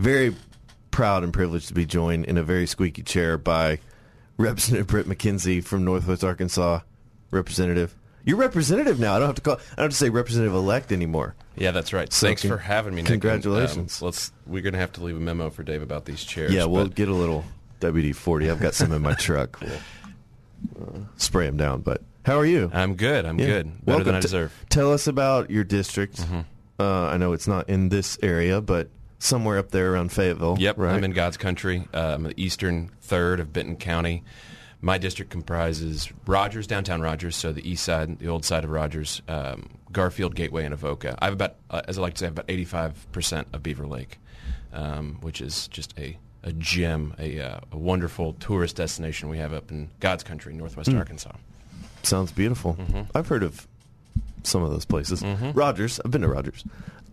very proud and privileged to be joined in a very squeaky chair by Representative Britt McKenzie from Northwest Arkansas. Representative. You're representative now. I don't have to say representative-elect anymore. Yeah, that's right. So Thanks for having me, Nick. Congratulations. We're going to have to leave a memo for Dave about these chairs. Yeah, we'll get a little WD-40. I've got some in my truck. We'll spray them down. But how are you? I'm good. I'm good. Better than I deserve. Tell us about your district. Mm-hmm. I know it's not in this area, but somewhere up there around Fayetteville. Yep, right? I'm in God's country. I'm the eastern third of Benton County. My district comprises Rogers, downtown Rogers, so the east side, the old side of Rogers, Garfield, Gateway, and Avoca. I have about, as I like to say, about 85% of Beaver Lake, which is just a gem, a wonderful tourist destination we have up in God's country, Northwest Arkansas. Sounds beautiful. Mm-hmm. I've heard of some of those places. Mm-hmm. Rogers, I've been to Rogers.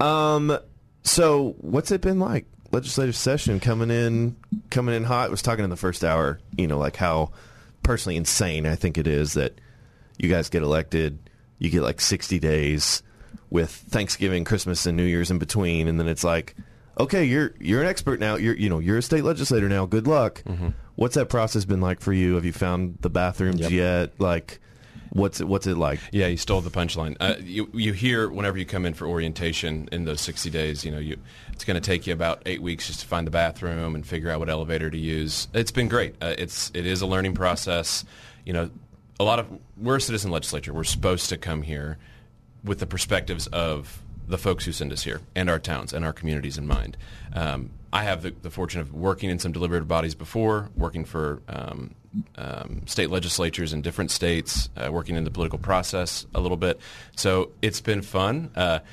So what's it been like? Legislative session coming in hot. I was talking in the first hour, like how personally insane I think it is that you guys get elected, you get like 60 days with Thanksgiving, Christmas, and New Year's in between, and then it's like, okay, you're an expert now. You're a state legislator now. Good luck. Mm-hmm. What's that process been like for you? Have you found the bathrooms yet? Like, what's it like? Yeah, you stole the punchline. You hear whenever you come in for orientation in those 60 days, it's going to take you about 8 weeks just to find the bathroom and figure out what elevator to use. It's been great. It is a learning process. We're a citizen legislature. We're supposed to come here with the perspectives of the folks who send us here and our towns and our communities in mind. I have the fortune of working in some deliberative bodies before, working for state legislatures in different states, working in the political process a little bit. So it's been fun.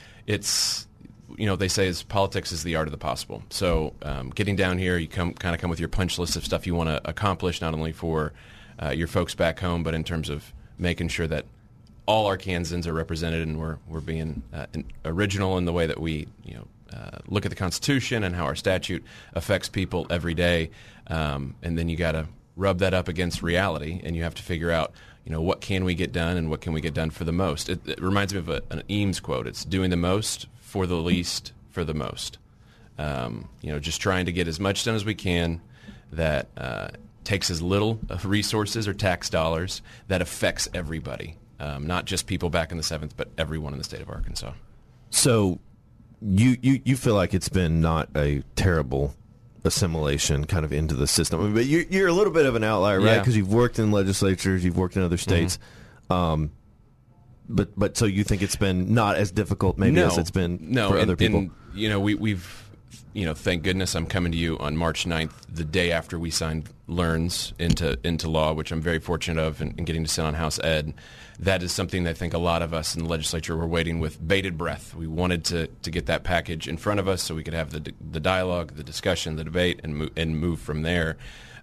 They say politics is the art of the possible. So getting down here, you come with your punch list of stuff you want to accomplish, not only for your folks back home, but in terms of making sure that all Arkansans are represented, and we're being original in the way that we look at the Constitution and how our statute affects people every day. And then you got to rub that up against reality, and you have to figure out, what can we get done and what can we get done for the most. It reminds me of an Eames quote. It's doing the most for the least for the most. Just trying to get as much done as we can that takes as little resources or tax dollars that affects everybody. Not just people back in the 7th, but everyone in the state of Arkansas. So you feel like it's been not a terrible assimilation kind of into the system. I mean, but you're a little bit of an outlier, right? Because you've worked in legislatures, you've worked in other states. Mm-hmm. But so you think it's been not as difficult maybe as it's been for other people? We've thank goodness I'm coming to you on March 9th, the day after we signed LEARNS into law, which I'm very fortunate of, and getting to sit on House Ed. That is something that I think a lot of us in the legislature were waiting with bated breath. We wanted to get that package in front of us so we could have the dialogue, the discussion, the debate, and move from there.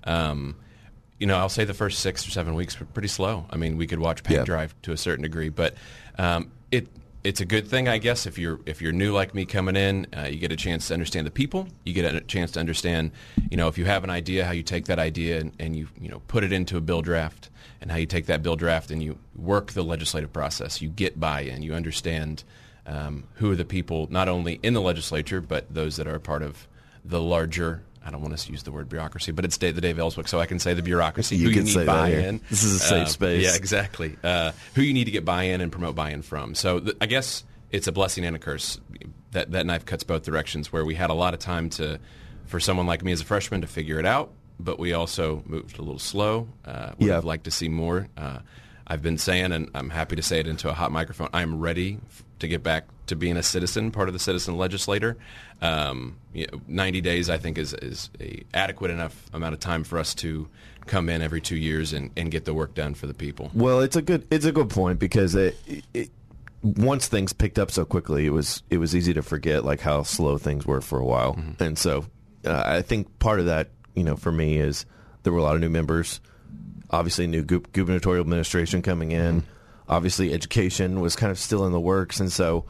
I'll say the first 6 or 7 weeks were pretty slow. I mean, we could watch paint dry to a certain degree, but it's a good thing, I guess. If you're new like me coming in, you get a chance to understand the people. You get a chance to understand, if you have an idea, how you take that idea and you put it into a bill draft, and how you take that bill draft and you work the legislative process. You get buy-in. You understand who are the people, not only in the legislature, but those that are a part of the larger, I don't want to use the word bureaucracy, but it's the Dave Ellswick, so I can say the bureaucracy. You who can you say need that buy-in. Here. This is a safe space. Yeah, exactly. Who you need to get buy-in and promote buy-in from. So I guess it's a blessing and a curse. That knife cuts both directions, where we had a lot of time for someone like me as a freshman to figure it out, but we also moved a little slow. Would have liked to see more. I've been saying, and I'm happy to say it into a hot microphone, I'm ready to get back to being a citizen, part of the citizen legislator. 90 days, I think, is a adequate enough amount of time for us to come in every 2 years and get the work done for the people. Well, it's a good point, because once things picked up so quickly, it was easy to forget like how slow things were for a while. Mm-hmm. And so I think part of that, for me, is there were a lot of new members. Obviously, new gubernatorial administration coming in. Mm-hmm. Obviously, education was kind of still in the works, and so,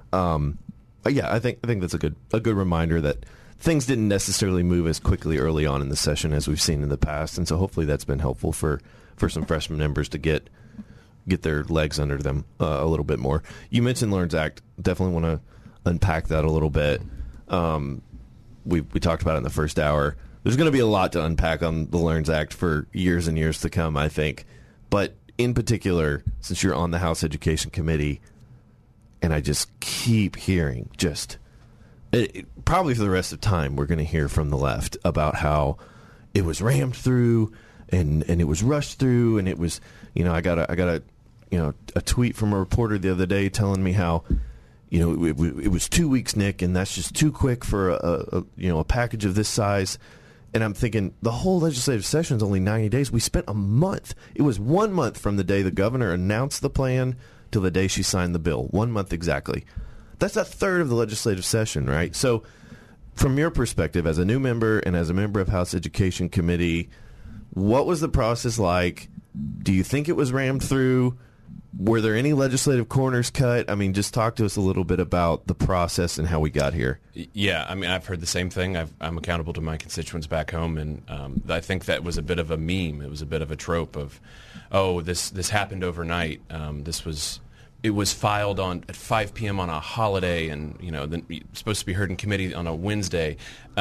I think that's a good reminder that things didn't necessarily move as quickly early on in the session as we've seen in the past, and so hopefully that's been helpful for some freshman members to get their legs under them a little bit more. You mentioned LEARNS Act. Definitely want to unpack that a little bit. we talked about it in the first hour. There's going to be a lot to unpack on the LEARNS Act for years and years to come, I think. But in particular, since you're on the House Education Committee, and I just keep hearing probably for the rest of time, we're going to hear from the left about how it was rammed through and it was rushed through, and it was, I got a tweet from a reporter the other day telling me how, it was 2 weeks, Nick, and that's just too quick for a package of this size. And I'm thinking, the whole legislative session is only 90 days. We spent a month. It was 1 month from the day the governor announced the plan till the day she signed the bill. 1 month exactly. That's a third of the legislative session, right? So from your perspective, as a new member and as a member of House Education Committee, what was the process like? Do you think it was rammed through? Were there any legislative corners cut? I mean, just talk to us a little bit about the process and how we got here. Yeah, I mean, I've heard the same thing. I'm accountable to my constituents back home, and I think that was a bit of a meme. It was a bit of a trope of, this happened overnight. It was filed at 5 p.m. on a holiday, and then supposed to be heard in committee on a Wednesday.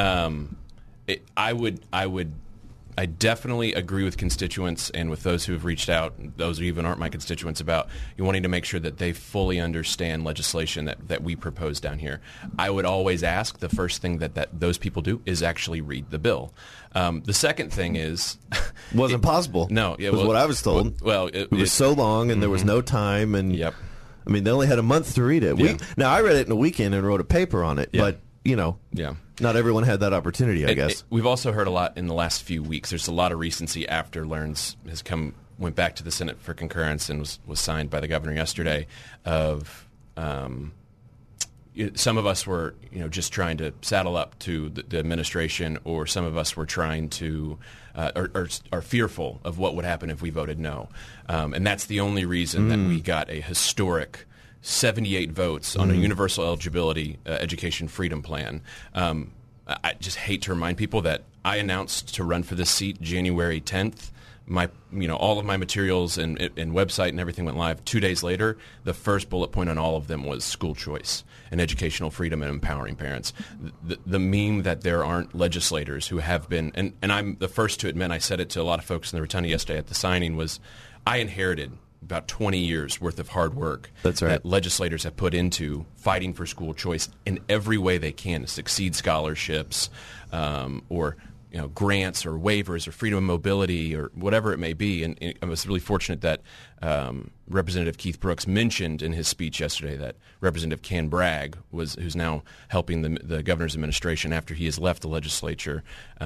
I definitely agree with constituents and with those who have reached out, those who even aren't my constituents, about you wanting to make sure that they fully understand legislation that we propose down here. I would always ask, the first thing that those people do is actually read the bill. The second thing is... Wasn't possible. No. It was what I was told. Well, it was so long, and there was no time, and yep. I mean, they only had a month to read it. Yeah. Now, I read it in a weekend and wrote a paper on it, but, not everyone had that opportunity, I guess. We've also heard a lot in the last few weeks. There's a lot of recency after LEARNS went back to the Senate for concurrence and was signed by the governor yesterday of some of us were just trying to saddle up to the administration, or some of us were trying to are fearful of what would happen if we voted no. And that's the only reason that we got a historic 78 votes on a universal eligibility education freedom plan. I just hate to remind people that I announced to run for this seat January 10th. All of my materials and website and everything went live. 2 days later, the first bullet point on all of them was school choice and educational freedom and empowering parents. The meme that there aren't legislators who have been, and I'm the first to admit, I said it to a lot of folks in the rotunda yesterday at the signing, was I inherited about 20 years worth of hard work that legislators have put into fighting for school choice in every way they can to succeed scholarships or grants or waivers or freedom of mobility or whatever it may be. And I was really fortunate that Representative Keith Brooks mentioned in his speech yesterday that Representative Ken Bragg, who's now helping the governor's administration after he has left the legislature,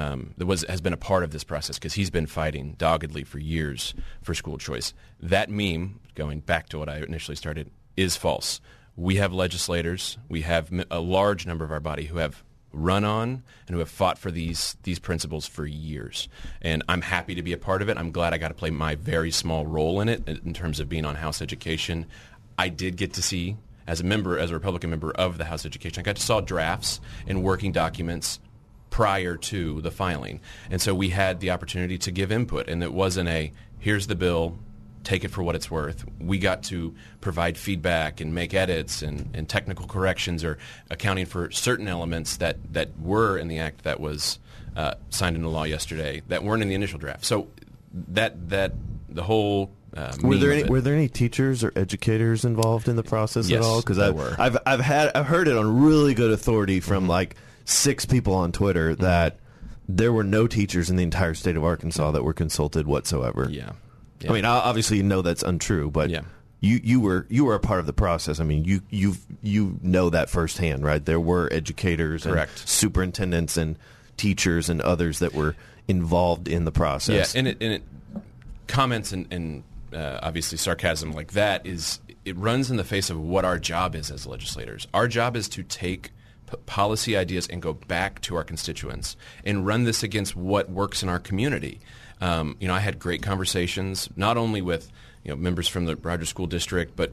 has been a part of this process because he's been fighting doggedly for years for school choice. That meme, going back to what I initially started, is false. We have legislators, we have a large number of our body who have run on and who have fought for these principles for years. And I'm happy to be a part of it. I'm glad I got to play my very small role in it in terms of being on House Education. I did get to see, as a Republican member of the House Education, I got to saw drafts and working documents prior to the filing. And so we had the opportunity to give input, and it wasn't here's the bill, take it for what it's worth. We got to provide feedback and make edits and technical corrections or accounting for certain elements that were in the act that was signed into law yesterday that weren't in the initial draft. So that the whole were there any teachers or educators involved in the process at all? Because I've heard it on really good authority from like 6 people on Twitter that there were no teachers in the entire state of Arkansas that were consulted whatsoever. Yeah. I mean, obviously, that's untrue, but you were a part of the process. I mean, you know that firsthand, right? There were educators, correct, and superintendents, and teachers, and others that were involved in the process. Yeah, and comments and obviously sarcasm like that it runs in the face of what our job is as legislators. Our job is to take policy ideas and go back to our constituents and run this against what works in our community. I had great conversations not only with members from the Rogers School District, but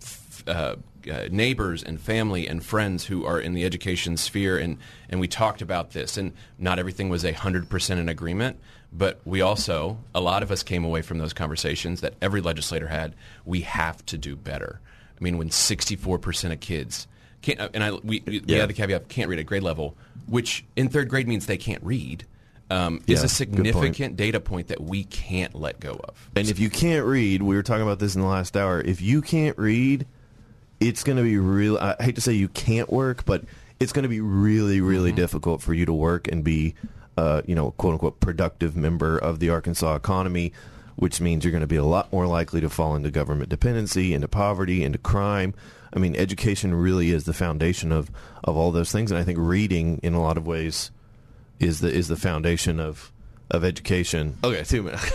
neighbors and family and friends who are in the education sphere, and we talked about this. And not everything was 100% in agreement, but a lot of us came away from those conversations that every legislator had. We have to do better. I mean, when 64% of kids can't, and we had the caveat, can't read at grade level, which in third grade means they can't read, is a significant data point that we can't let go of. And if you can't read, we were talking about this in the last hour, if you can't read, it's going to be real. I hate to say you can't work, but it's going to be really, really difficult for you to work and be, quote unquote, productive member of the Arkansas economy, which means you're going to be a lot more likely to fall into government dependency, into poverty, into crime. I mean, education really is the foundation of all those things, and I think reading, in a lot of ways, is the foundation of education. Okay, 2 minutes.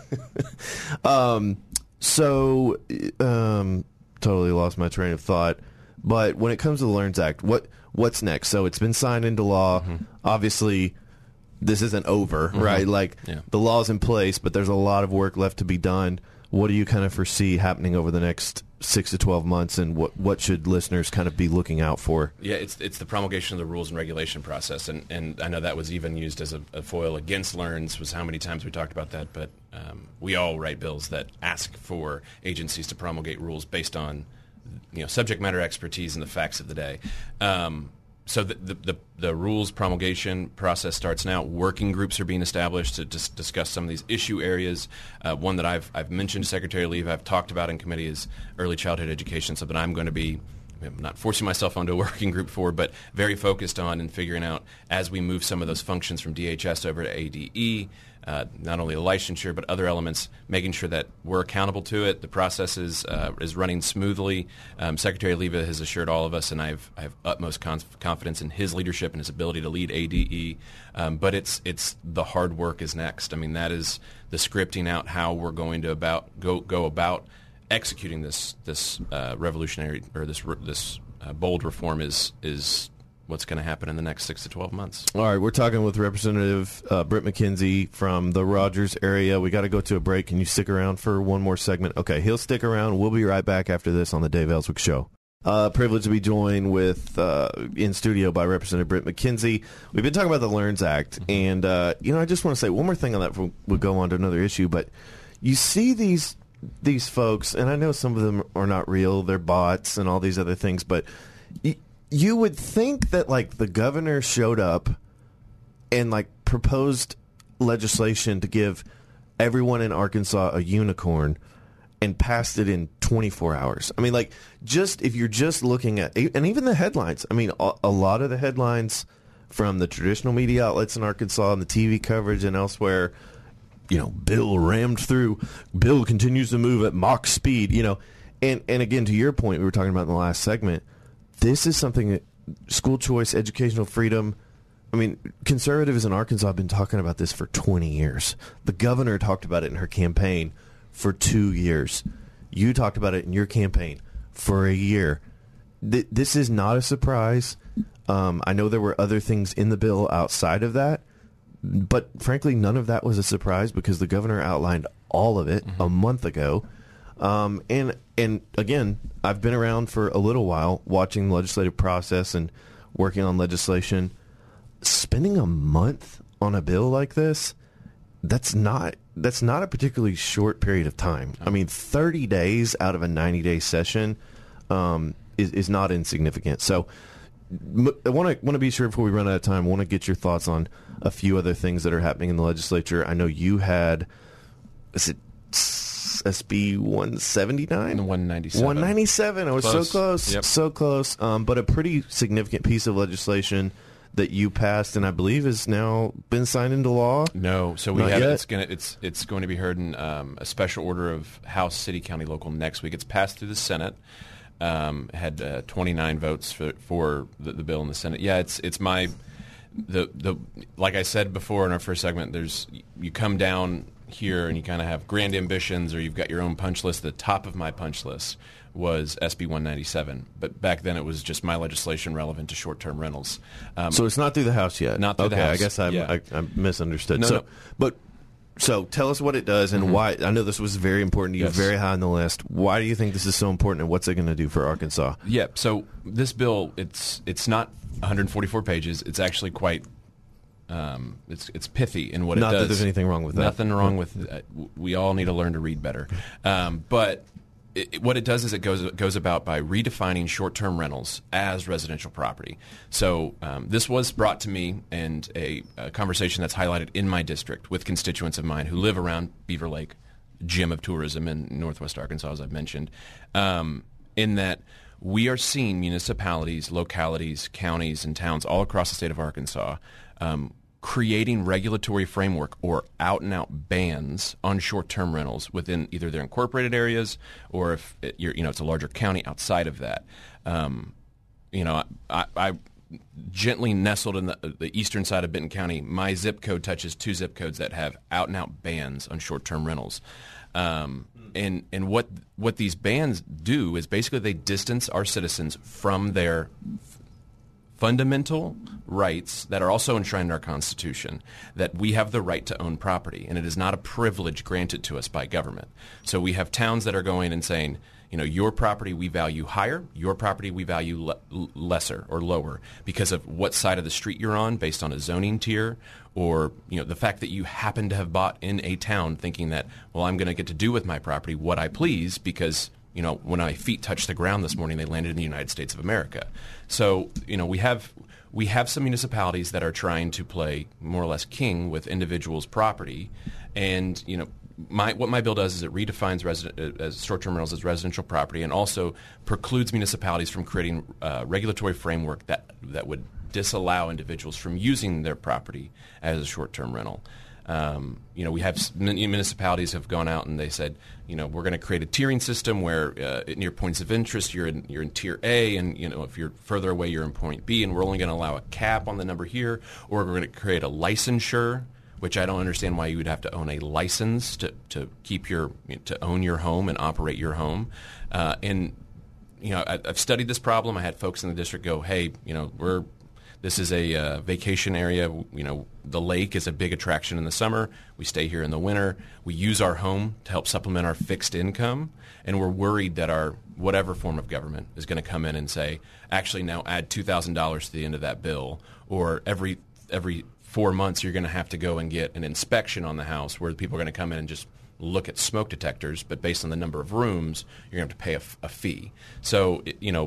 Totally lost my train of thought. But when it comes to the LEARNS Act, what's next? So it's been signed into law. Obviously, this isn't over, right? Like, the law's in place, but there's a lot of work left to be done. What do you kind of foresee happening over the next 6 to 12 months, and what should listeners kind of be looking out for? Yeah, it's the promulgation of the rules and regulation process, and I know that was even used as a foil against LEARNS, was how many times we talked about that, but we all write bills that ask for agencies to promulgate rules based on subject matter expertise and the facts of the day. So the rules promulgation process starts now. Working groups are being established to discuss some of these issue areas. One that I've mentioned to Secretary Leave, I've talked about in committee, is early childhood education, something I'm going to be not forcing myself onto a working group for, but very focused on and figuring out as we move some of those functions from DHS over to ADE, not only the licensure but other elements, making sure that we're accountable to it. The process is running smoothly. Secretary Leva has assured all of us, and I have utmost confidence in his leadership and his ability to lead ADE. But it's the hard work is next. I mean, that is the scripting out how we're going to go about executing this revolutionary or this bold reform is what's going to happen in the next 6 to 12 months. All right, we're talking with Representative Britt McKenzie from the Rogers area. We got to go to a break. Can you stick around for one more segment? Okay, he'll stick around. We'll be right back after this on the Dave Ellswick Show. Privileged to be joined with in studio by Representative Britt McKenzie. We've been talking about the LEARNS Act, and I just want to say one more thing on that before we go on to another issue. But you see these folks, and I know some of them are not real, they're bots and all these other things, but you would think that, like, the governor showed up and, like, proposed legislation to give everyone in Arkansas a unicorn and passed it in 24 hours. I mean, like, just if you're just looking at, and even the headlines, I mean, a lot of the headlines from the traditional media outlets in Arkansas and the TV coverage and elsewhere, Bill rammed through, Bill continues to move at Mach speed, and again, to your point, we were talking about in the last segment, this is something that school choice, educational freedom, I mean, conservatives in Arkansas have been talking about this for 20 years. The governor talked about it in her campaign for 2 years. You talked about it in your campaign for a year. This is not a surprise. I know there were other things in the bill outside of that, but frankly, none of that was a surprise because the governor outlined all of it a month ago. And again, I've been around for a little while watching the legislative process and working on legislation. Spending a month on a bill like this, that's not a particularly short period of time. I mean, 30 days out of a 90-day session is not insignificant. So I want to be sure before we run out of time, I want to get your thoughts on a few other things that are happening in the legislature. I know you had, is it SB 179? 197. 197. I was Close. so close. Yep. So close. But a pretty significant piece of legislation that you passed and I believe has now been signed into law. No, so Not yet? it's going to be heard in a special order of House, City, County, Local next week. It's passed through the Senate. Had 29 votes for the bill in the Senate. Yeah, it's my like I said before in our first segment. You come down here and you kind of have grand ambitions, or you've got your own punch list. The top of my punch list was SB 197, but back then it was just my legislation relevant to short-term rentals. So it's not through the House yet. Not through the House. I guess I misunderstood. No. So tell us what it does and why. I know this was very important to you, Yes. very high on the list. Why do you think this is so important, and what's it going to do for Arkansas? Yeah, so this bill, it's not 144 pages. It's actually quite it's pithy in what it does. Not that there's anything wrong with that. Nothing wrong with that. We all need to learn to read better. But what it does is it goes about by redefining short-term rentals as residential property. So this was brought to me, and a conversation that's highlighted in my district with constituents of mine who live around Beaver Lake, gem of tourism in northwest Arkansas, as I've mentioned, in that we are seeing municipalities, localities, counties, and towns all across the state of Arkansas creating regulatory framework or out-and-out bans on short-term rentals within either their incorporated areas, or if it's a larger county outside of that. I gently nestled in the eastern side of Benton County. My zip code touches 2 zip codes that have out-and-out bans on short-term rentals. And what these bans do is basically they distance our citizens from their fundamental rights that are also enshrined in our Constitution, that we have the right to own property, and it is not a privilege granted to us by government. So we have towns that are going and saying, your property we value higher, your property we value lesser or lower because of what side of the street you're on based on a zoning tier, or the fact that you happen to have bought in a town thinking that, well, I'm going to get to do with my property what I please because when my feet touched the ground this morning, they landed in the United States of America. So, we have some municipalities that are trying to play more or less king with individuals' property, and what my bill does is it redefines as short-term rentals as residential property, and also precludes municipalities from creating regulatory framework that would disallow individuals from using their property as a short-term rental. We have many municipalities have gone out and they said, we're going to create a tiering system where near points of interest you're in tier A, and if you're further away you're in point B, and we're only going to allow a cap on the number here, or we're going to create a licensure, which I don't understand why you would have to own a license to own your home and operate your home. I've studied this problem. I had folks in the district go, hey, this is a vacation area. The lake is a big attraction in the summer. We stay here in the winter. We use our home to help supplement our fixed income, and we're worried that our whatever form of government is going to come in and say, actually now add $2,000 to the end of that bill, or every 4 months you're going to have to go and get an inspection on the house where people are going to come in and just look at smoke detectors, but based on the number of rooms, you're going to have to pay a fee. So,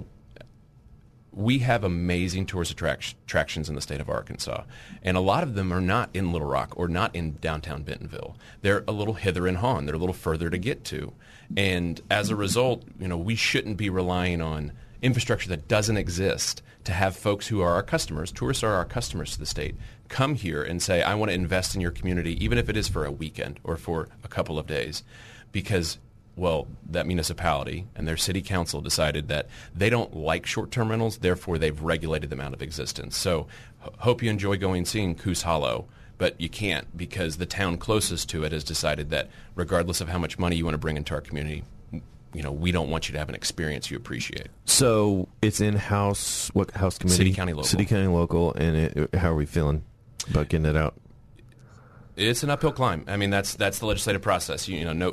we have amazing tourist attractions in the state of Arkansas, and a lot of them are not in Little Rock or not in downtown Bentonville. They're a little hither and hon. They're a little further to get to. And as a result, we shouldn't be relying on infrastructure that doesn't exist to have folks who are our customers, tourists are our customers to the state, come here and say, I want to invest in your community, even if it is for a weekend or for a couple of days, because that municipality and their city council decided that they don't like short-term rentals, therefore they've regulated them out of existence. So hope you enjoy seeing Coos Hollow, but you can't because the town closest to it has decided that regardless of how much money you want to bring into our community, we don't want you to have an experience you appreciate. So it's in-house, what house committee? City, county, local. City, county, local, and how are we feeling about getting it out? It's an uphill climb. I mean, that's the legislative process.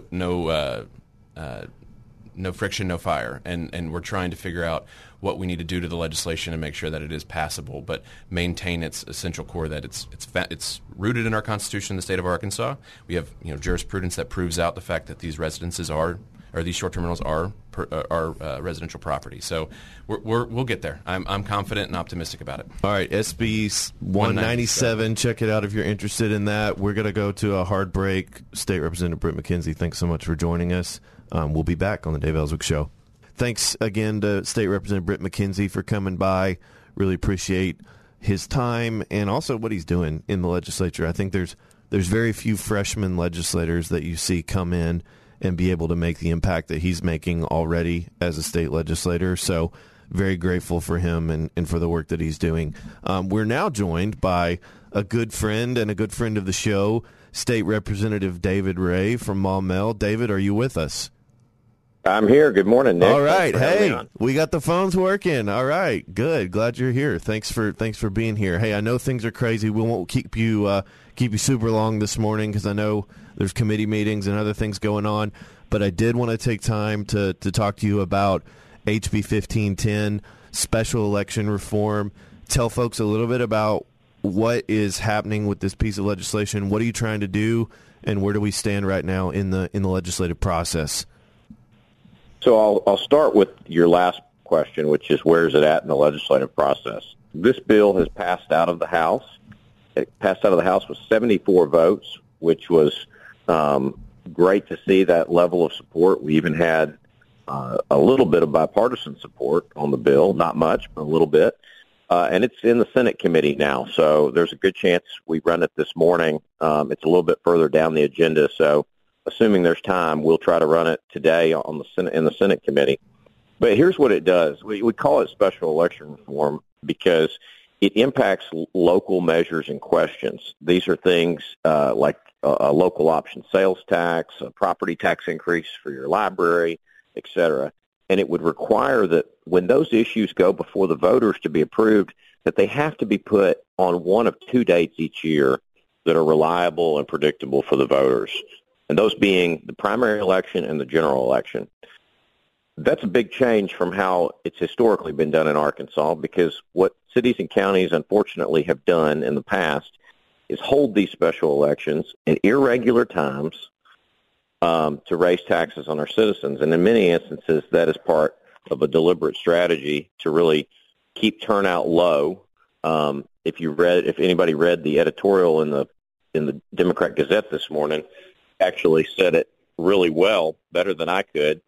No friction, no fire, and we're trying to figure out what we need to do to the legislation and make sure that it is passable, but maintain its essential core that it's rooted in our Constitution in the state of Arkansas. We have jurisprudence that proves out the fact that these these short-term rentals are residential property. So we'll get there. I'm confident and optimistic about it. All right, SB 197. Check it out if you're interested in that. We're going to go to a hard break. State Representative Britt McKenzie, thanks so much for joining us. We'll be back on the Dave Ellswick Show. Thanks again to State Representative Britt McKenzie for coming by. Really appreciate his time and also what he's doing in the legislature. I think there's very few freshman legislators that you see come in and be able to make the impact that he's making already as a state legislator. So very grateful for him and for the work that he's doing. We're now joined by a good friend and a good friend of the show, State Representative David Ray from Maumelle. David, are you with us? I'm here. Good morning, Nick. All right. Hey, we got the phones working. All right. Good. Glad you're here. Thanks for being here. Hey, I know things are crazy. We won't keep you super long this morning because I know there's committee meetings and other things going on. But I did want to take time to talk to you about HB 1510, special election reform. Tell folks a little bit about what is happening with this piece of legislation. What are you trying to do, and where do we stand right now in the legislative process? So I'll start with your last question, which is where is it at in the legislative process? This bill has passed out of the House. It passed out of the House with 74 votes, which was great to see that level of support. We even had a little bit of bipartisan support on the bill, not much, but a little bit. And it's in the Senate committee now, so there's a good chance we run it this morning. It's a little bit further down the agenda, so assuming there's time, we'll try to run it today on the Senate, in the Senate committee. But here's what it does. We call it special election reform because it impacts local measures and questions. These are things like a local option sales tax, a property tax increase for your library, et cetera. And it would require that when those issues go before the voters to be approved, that they have to be put on one of two dates each year that are reliable and predictable for the voters, and those being the primary election and the general election. That's a big change from how it's historically been done in Arkansas, because what cities and counties, unfortunately, have done in the past is hold these special elections at irregular times to raise taxes on our citizens. And in many instances, that is part of a deliberate strategy to really keep turnout low. If anybody read the editorial in the Democrat Gazette this morning, actually said it really well, better than I could.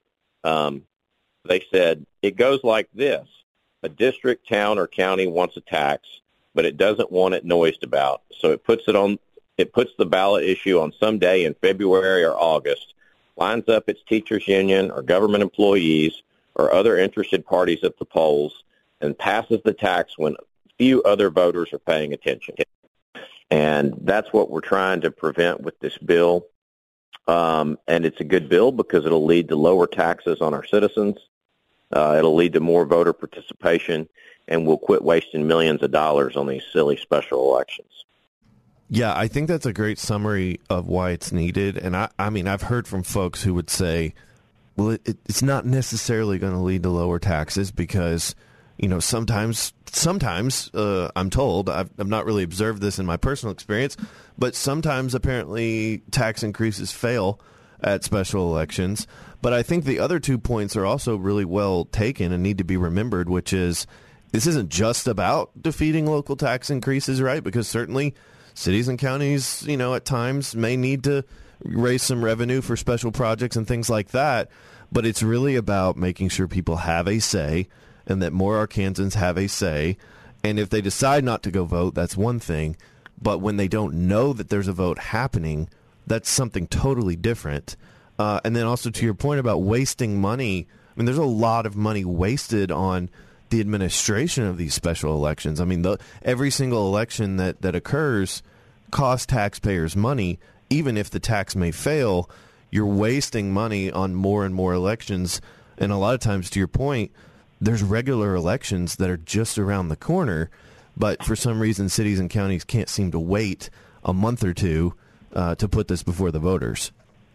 They said, it goes like this. A district, town, or county wants a tax, but it doesn't want it noised about. So it puts the ballot issue on some day in February or August, lines up its teachers union or government employees or other interested parties at the polls, and passes the tax when few other voters are paying attention. And that's what we're trying to prevent with this bill. And it's a good bill because it'll lead to lower taxes on our citizens. It'll lead to more voter participation, and we'll quit wasting millions of dollars on these silly special elections. Yeah, I think that's a great summary of why it's needed. And I mean, I've heard from folks who would say, well, it's not necessarily going to lead to lower taxes because, you know, sometimes I'm told, I've not really observed this in my personal experience, but sometimes apparently tax increases fail at special elections. But I think the other 2 points are also really well taken and need to be remembered, which is this isn't just about defeating local tax increases, right? Because certainly cities and counties, you know, at times may need to raise some revenue for special projects and things like that. But it's really about making sure people have a say and that more Arkansans have a say. And if they decide not to go vote, that's one thing. But when they don't know that there's a vote happening, that's something totally different. And then also to your point about wasting money, I mean, there's a lot of money wasted on the administration of these special elections. I mean, every single election that occurs costs taxpayers money. Even if the tax may fail, you're wasting money on more and more elections. And a lot of times, to your point, there's regular elections that are just around the corner. But for some reason, cities and counties can't seem to wait a month or two to put this before the voters.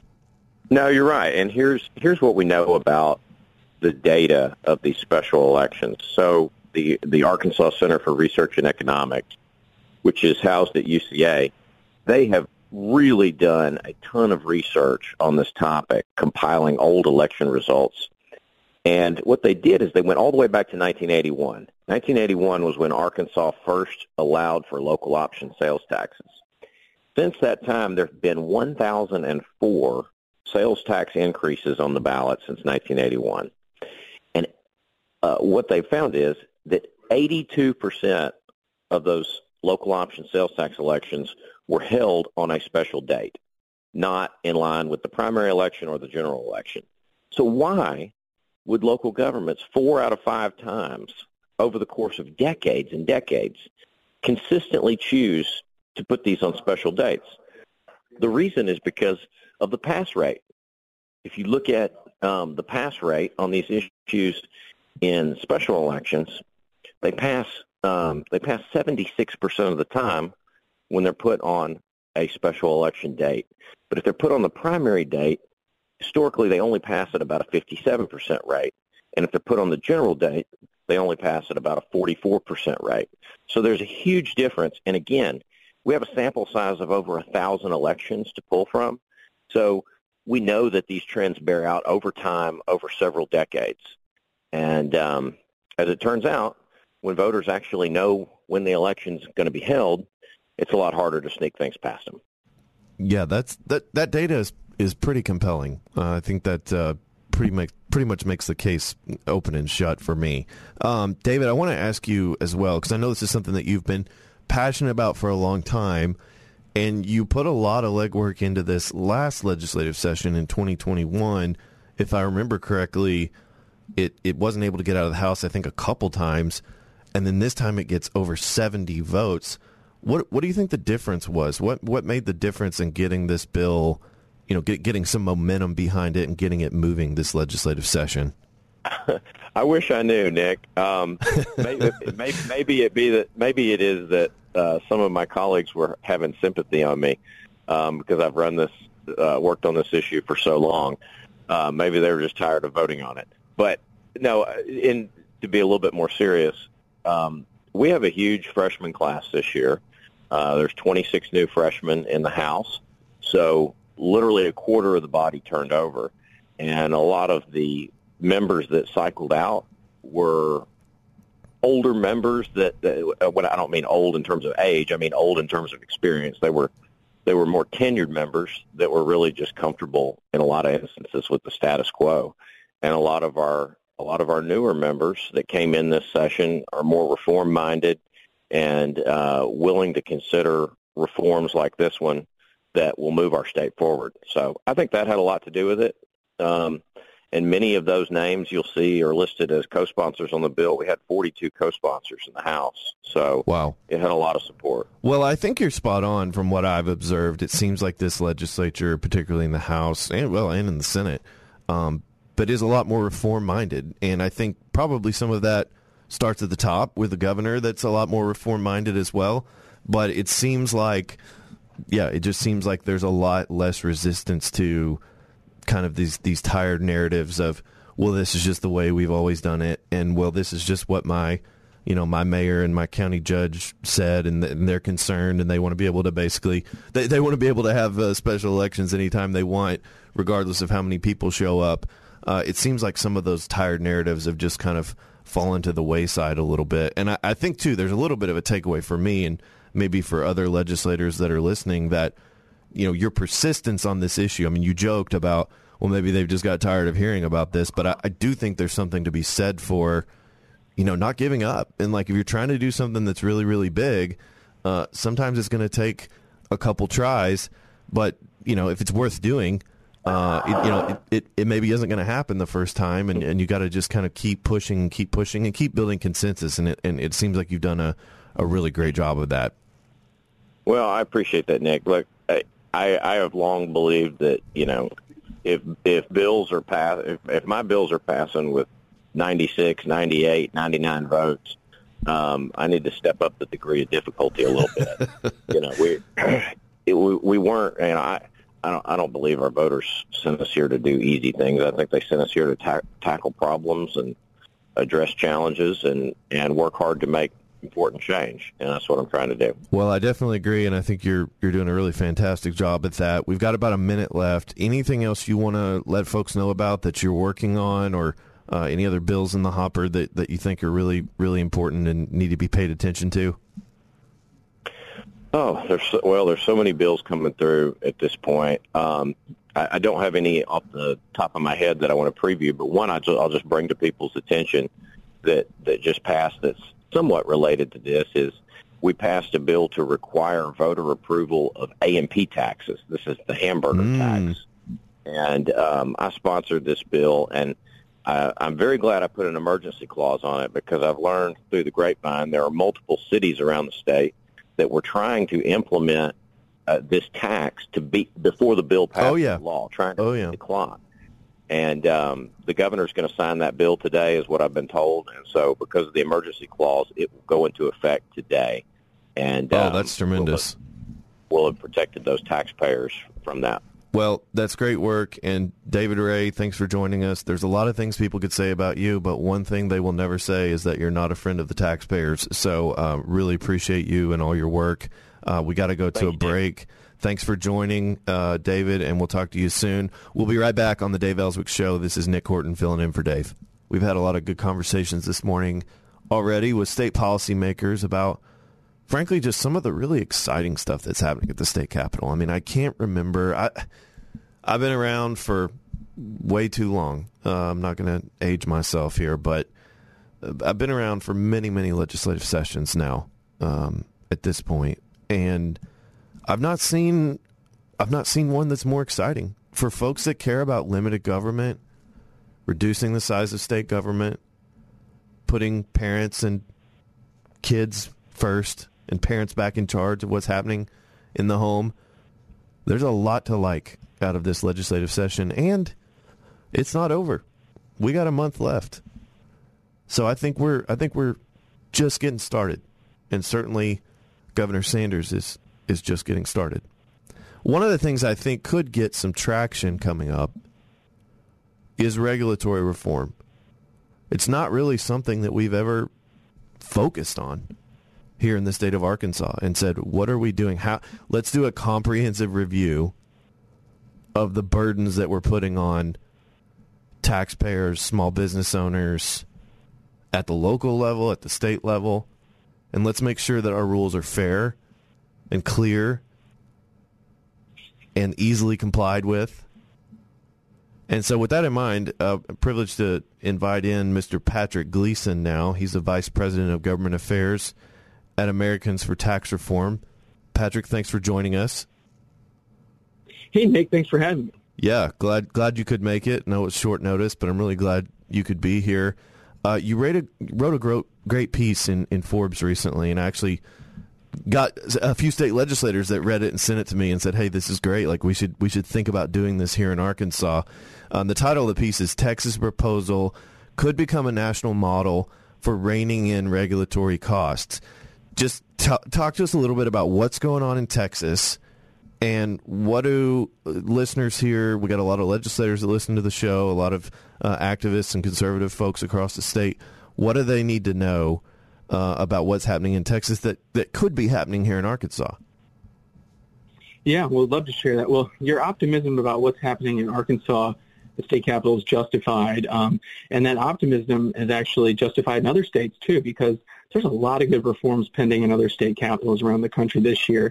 No, you're right. And here's what we know about the data of these special elections. So the Arkansas Center for Research and Economics, which is housed at UCA, they have really done a ton of research on this topic, compiling old election results. And what they did is they went all the way back to 1981. 1981 was when Arkansas first allowed for local option sales taxes. Since that time, there have been 1,004 sales tax increases on the ballot since 1981. And what they found is that 82% of those local option sales tax elections were held on a special date, not in line with the primary election or the general election. So why would local governments 4 out of 5 times over the course of decades and decades consistently choose to put these on special dates? The reason is because of the pass rate. If you look at the pass rate on these issues in special elections, they pass 76% of the time when they're put on a special election date. But if they're put on the primary date, historically they only pass at about a 57% rate. And if they're put on the general date, they only pass at about a 44% rate. So there's a huge difference. And again, we have a sample size of over 1,000 elections to pull from. So we know that these trends bear out over time, over several decades. And as it turns out, when voters actually know when the election's going to be held, it's a lot harder to sneak things past them. Yeah, that data is pretty compelling. I think that pretty much makes the case open and shut for me. David, I want to ask you as well, because I know this is something that you've been passionate about for a long time, and you put a lot of legwork into this last legislative session in 2021. If I remember correctly, it wasn't able to get out of the House, I think, a couple times, and then this time it gets over 70 votes. What do you think the difference was? What made the difference in getting this bill, getting some momentum behind it and getting it moving this legislative session? I wish I knew, Nick. Maybe it is that some of my colleagues were having sympathy on me because I've worked on this issue for so long. Maybe they were just tired of voting on it. But no, to be a little bit more serious, we have a huge freshman class this year. There's 26 new freshmen in the House, so literally a quarter of the body turned over, and a lot of the members that cycled out were older members that when I don't mean old in terms of age, I mean old in terms of experience. They were more tenured members that were really just comfortable in a lot of instances with the status quo. And a lot of our newer members that came in this session are more reform minded and willing to consider reforms like this one that will move our state forward. So I think that had a lot to do with it. And many of those names you'll see are listed as co-sponsors on the bill. We had 42 co-sponsors in the House. So wow. It had a lot of support. Well, I think you're spot on from what I've observed. It seems like this legislature, particularly in the House and in the Senate, but is a lot more reform-minded. And I think probably some of that starts at the top with the governor that's a lot more reform-minded as well. But it seems like, it just seems like there's a lot less resistance to kind of these tired narratives of, well, this is just the way we've always done it, and well, this is just what my mayor and my county judge said, and they're concerned, and they want to be able to basically they want to be able to have special elections anytime they want, regardless of how many people show up. It seems like some of those tired narratives have just kind of fallen to the wayside a little bit, and I think too there's a little bit of a takeaway for me and maybe for other legislators that are listening that, your persistence on this issue. I mean, you joked about, well, maybe they've just got tired of hearing about this, but I do think there's something to be said for, not giving up. And like, if you're trying to do something that's really, really big, sometimes it's going to take a couple tries, but, if it's worth doing, it maybe isn't going to happen the first time, and you got to just kind of keep pushing and keep building consensus. And it seems like you've done a really great job of that. Well, I appreciate that, Nick. Look, I have long believed that, if bills are if my bills are passing with 96, 98, 99 votes, I need to step up the degree of difficulty a little bit. We weren't, I don't believe our voters sent us here to do easy things. I think they sent us here to tackle problems and address challenges and work hard to make important change, and that's what I'm trying to do. Well, I definitely agree, and I think you're doing a really fantastic job at that. We've got about a minute left. Anything else you want to let folks know about that you're working on, or any other bills in the hopper that you think are really, really important and need to be paid attention to? Oh, there's so many bills coming through at this point. I don't have any off the top of my head that I want to preview, but one I'll just bring to people's attention that just passed that's somewhat related to this is we passed a bill to require voter approval of A&P taxes. This is the hamburger tax. And I sponsored this bill, and I'm very glad I put an emergency clause on it because I've learned through the grapevine there are multiple cities around the state that were trying to implement this tax before the bill passed law, trying to beat the clock. And the governor's going to sign that bill today is what I've been told. And so because of the emergency clause, it will go into effect today. And that's tremendous. Will have protected those taxpayers from that. Well, that's great work. And David Ray, thanks for joining us. There's a lot of things people could say about you, but one thing they will never say is that you're not a friend of the taxpayers. So really appreciate you and all your work. We got to go to a break. Thanks for joining, David, and we'll talk to you soon. We'll be right back on the Dave Ellswick Show. This is Nick Horton filling in for Dave. We've had a lot of good conversations this morning already with state policymakers about, frankly, just some of the really exciting stuff that's happening at the state capitol. I mean, I can't remember. I've been around for way too long. I'm not going to age myself here, but I've been around for many, many legislative sessions now at this point, and I've not seen one that's more exciting for folks that care about limited government, reducing the size of state government, putting parents and kids first and parents back in charge of what's happening in the home. There's a lot to like out of this legislative session, and it's not over. We got a month left. So I think we're just getting started. And certainly Governor Sanders is just getting started. One of the things I think could get some traction coming up is regulatory reform. It's not really something that we've ever focused on here in the state of Arkansas and said, what are we doing? Let's do a comprehensive review of the burdens that we're putting on taxpayers, small business owners at the local level, at the state level, and let's make sure that our rules are fair and clear and easily complied with. And so with that in mind, I'm privileged to invite in Mr. Patrick Gleason now. He's the Vice President of Government Affairs at Americans for Tax Reform. Patrick, thanks for joining us. Hey, Nick, thanks for having me. Yeah, glad you could make it. I know it's short notice, but I'm really glad you could be here. You wrote a great piece in Forbes recently, and I actually got a few state legislators that read it and sent it to me and said, hey, this is great. Like, we should think about doing this here in Arkansas. The title of the piece is Texas Proposal Could Become a National Model for Reining in Regulatory Costs. Just talk to us a little bit about what's going on in Texas, and what do listeners here, we got a lot of legislators that listen to the show, a lot of activists and conservative folks across the state. What do they need to know about what's happening in Texas that could be happening here in Arkansas? Yeah, we'd love to share that. Well, your optimism about what's happening in Arkansas, the state capital, is justified. And that optimism is actually justified in other states, too, because there's a lot of good reforms pending in other state capitals around the country this year.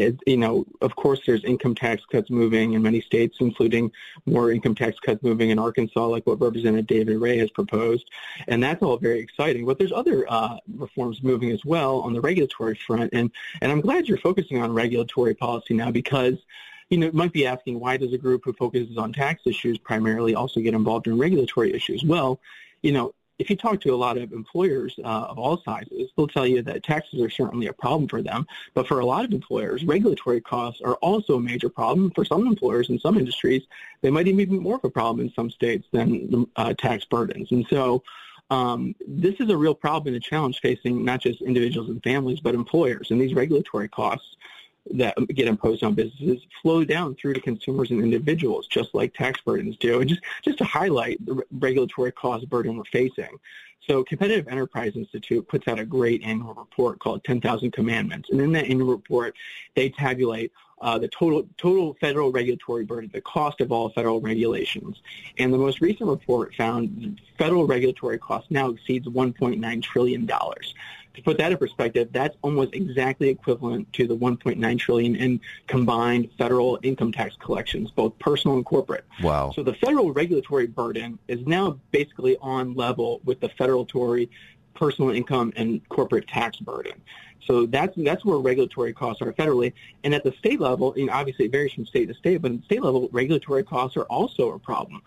Of course, there's income tax cuts moving in many states, including more income tax cuts moving in Arkansas, like what Representative David Ray has proposed. And that's all very exciting. But there's other reforms moving as well on the regulatory front. And I'm glad you're focusing on regulatory policy now, because you might be asking, why does a group who focuses on tax issues primarily also get involved in regulatory issues? Well, if you talk to a lot of employers of all sizes, they'll tell you that taxes are certainly a problem for them. But for a lot of employers, regulatory costs are also a major problem. For some employers in some industries, they might even be more of a problem in some states than tax burdens. And so this is a real problem and a challenge facing not just individuals and families, but employers. And these regulatory costs that get imposed on businesses flow down through to consumers and individuals, just like tax burdens do. And just to highlight the regulatory cost burden we're facing. So Competitive Enterprise Institute puts out a great annual report called 10,000 Commandments. And in that annual report, they tabulate the total federal regulatory burden, the cost of all federal regulations. And the most recent report found federal regulatory cost now exceeds $1.9 trillion. To put that in perspective, that's almost exactly equivalent to the $1.9 trillion in combined federal income tax collections, both personal and corporate. Wow. So the federal regulatory burden is now basically on level with the federal personal income and corporate tax burden. So that's where regulatory costs are federally. And at the state level, obviously it varies from state to state, but at the state level, regulatory costs are also a problem.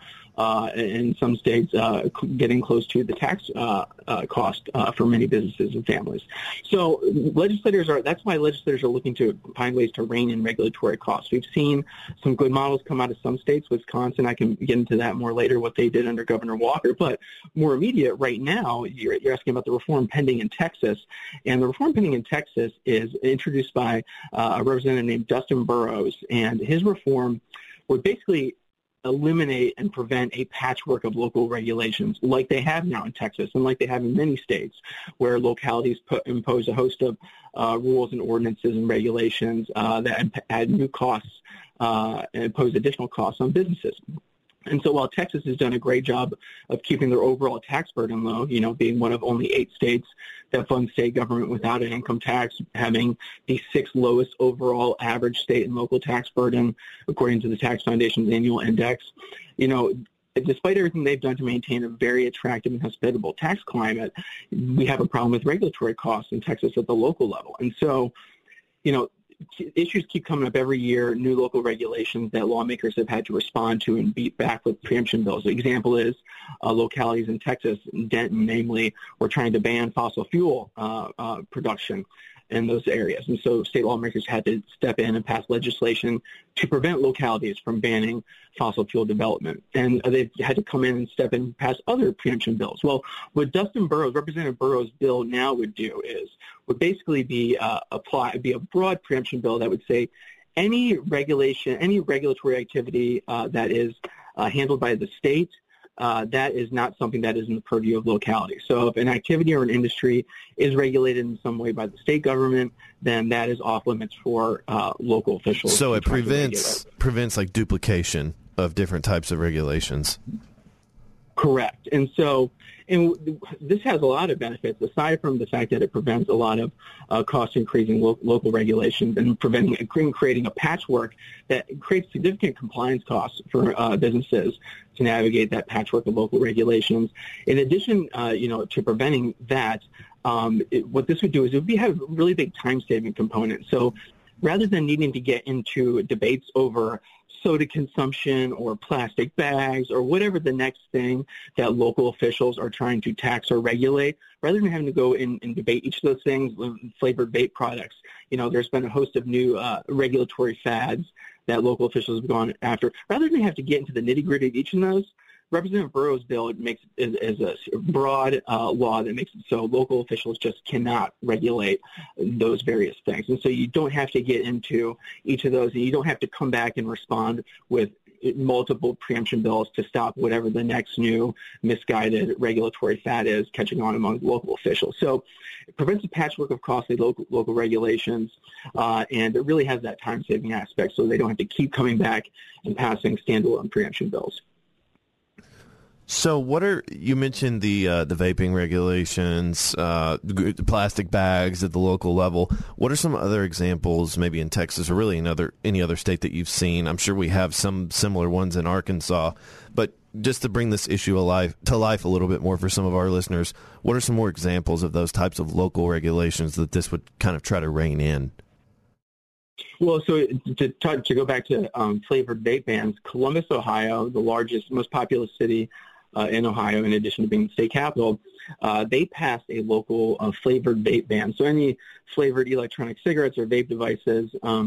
In some states, getting close to the tax cost for many businesses and families. So that's why legislators are looking to find ways to rein in regulatory costs. We've seen some good models come out of some states. Wisconsin, I can get into that more later, what they did under Governor Walker. But more immediate right now, you're asking about the reform pending in Texas. And the reform pending in Texas is introduced by a representative named Dustin Burrows. And his reform would basically eliminate and prevent a patchwork of local regulations like they have now in Texas and like they have in many states, where localities impose a host of rules and ordinances and regulations that add new costs and impose additional costs on businesses. And so while Texas has done a great job of keeping their overall tax burden low, being one of only 8 states that fund state government without an income tax, having the 6th lowest overall average state and local tax burden, according to the Tax Foundation's annual index, despite everything they've done to maintain a very attractive and hospitable tax climate, we have a problem with regulatory costs in Texas at the local level. And so, issues keep coming up every year, new local regulations that lawmakers have had to respond to and beat back with preemption bills. The example is localities in Texas, Denton namely, were trying to ban fossil fuel production in those areas. And so state lawmakers had to step in and pass legislation to prevent localities from banning fossil fuel development. And they've had to come in and step in and pass other preemption bills. Well, what Representative Burrows' bill now would basically be a broad preemption bill that would say any regulatory activity that is handled by the state, that is not something that is in the purview of locality. So if an activity or an industry is regulated in some way by the state government, then that is off limits for local officials. So it prevents like duplication of different types of regulations. Correct. And this has a lot of benefits, aside from the fact that it prevents a lot of cost-increasing local regulations and creating a patchwork that creates significant compliance costs for businesses to navigate that patchwork of local regulations. In addition, to preventing that, what this would do is it would have a really big time-saving component. So rather than needing to get into debates over soda consumption or plastic bags or whatever the next thing that local officials are trying to tax or regulate, rather than having to go and debate each of those things, flavored vape products, there's been a host of new regulatory fads that local officials have gone after. Rather than have to get into the nitty-gritty of each of those, Representative Burrows' bill is a broad law that makes it so local officials just cannot regulate those various things. And so you don't have to get into each of those, and you don't have to come back and respond with multiple preemption bills to stop whatever the next new misguided regulatory fad is catching on among local officials. So it prevents a patchwork of costly local regulations, and it really has that time-saving aspect so they don't have to keep coming back and passing standalone preemption bills. So you mentioned the vaping regulations, the plastic bags at the local level. What are some other examples, maybe in Texas or really in any other state that you've seen? I'm sure we have some similar ones in Arkansas, but just to bring this issue to life a little bit more for some of our listeners, what are some more examples of those types of local regulations that this would kind of try to rein in? Well, so to go back to flavored vape bans, Columbus, Ohio, the largest, most populous city in Ohio, in addition to being the state capital, they passed a local flavored vape ban. So any flavored electronic cigarettes or vape devices,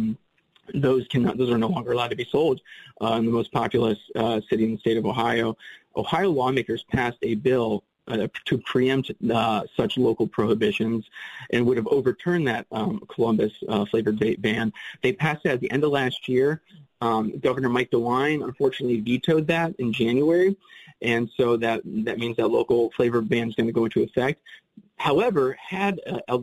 those are no longer allowed to be sold in the most populous city in the state of Ohio. Ohio lawmakers passed a bill to preempt such local prohibitions and would have overturned that Columbus flavored vape ban. They passed it at the end of last year. Governor Mike DeWine unfortunately vetoed that in January, and so that means that local flavored ban is going to go into effect. However, had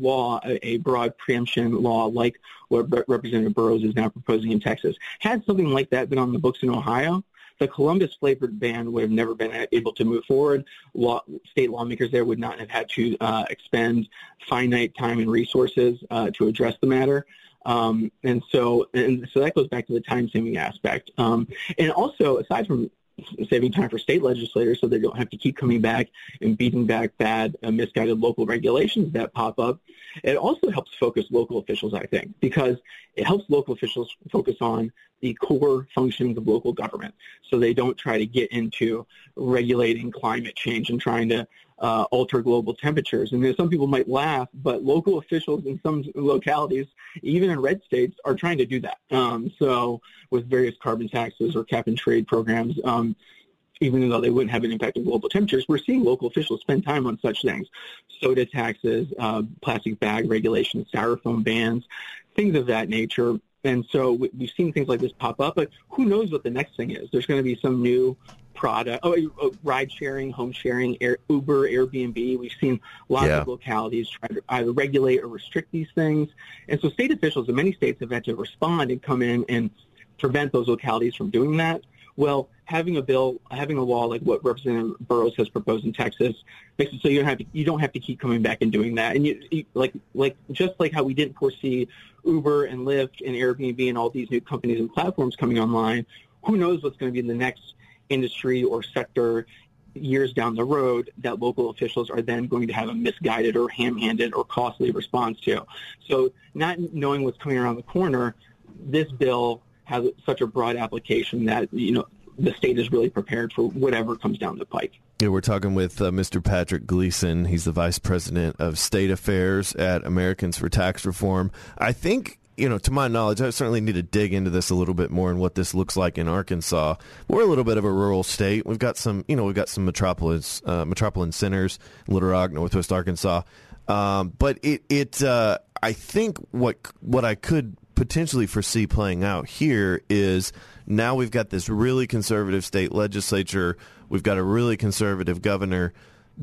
a broad preemption law like what Representative Burrows is now proposing in Texas, had something like that been on the books in Ohio, the Columbus flavored ban would have never been able to move forward. State lawmakers there would not have had to expend finite time and resources to address the matter. And so that goes back to the time-saving aspect. And also, aside from saving time for state legislators so they don't have to keep coming back and beating back bad, misguided local regulations that pop up, it also helps focus local officials, I think, because it helps local officials focus on the core functions of local government so they don't try to get into regulating climate change and trying to alter global temperatures. And some people might laugh, but local officials in some localities, even in red states, are trying to do that. So with various carbon taxes or cap-and-trade programs, even though they wouldn't have an impact on global temperatures, we're seeing local officials spend time on such things. Soda taxes, plastic bag regulations, styrofoam bans, things of that nature. And so we've seen things like this pop up, but who knows what the next thing is? There's going to be some new product, ride sharing, home sharing, Uber, Airbnb. We've seen lots of localities try to either regulate or restrict these things. And so state officials in many states have had to respond and come in and prevent those localities from doing that. Well, having a law like what Representative Burrows has proposed in Texas makes it so you don't have to keep coming back and doing that. And you just like how we didn't foresee Uber and Lyft and Airbnb and all these new companies and platforms coming online, who knows what's going to be in the next industry or sector years down the road that local officials are then going to have a misguided or ham-handed or costly response to. So not knowing what's coming around the corner, this bill has such a broad application that, the state is really prepared for whatever comes down the pike. Yeah, we're talking with Mr. Patrick Gleason. He's the Vice President of State Affairs at Americans for Tax Reform. I think, to my knowledge, I certainly need to dig into this a little bit more and what this looks like in Arkansas. We're a little bit of a rural state. We've got some metropolitan centers, Little Rock, Northwest Arkansas. But I think what I could potentially foresee playing out here is now we've got this really conservative state legislature. We've got a really conservative governor.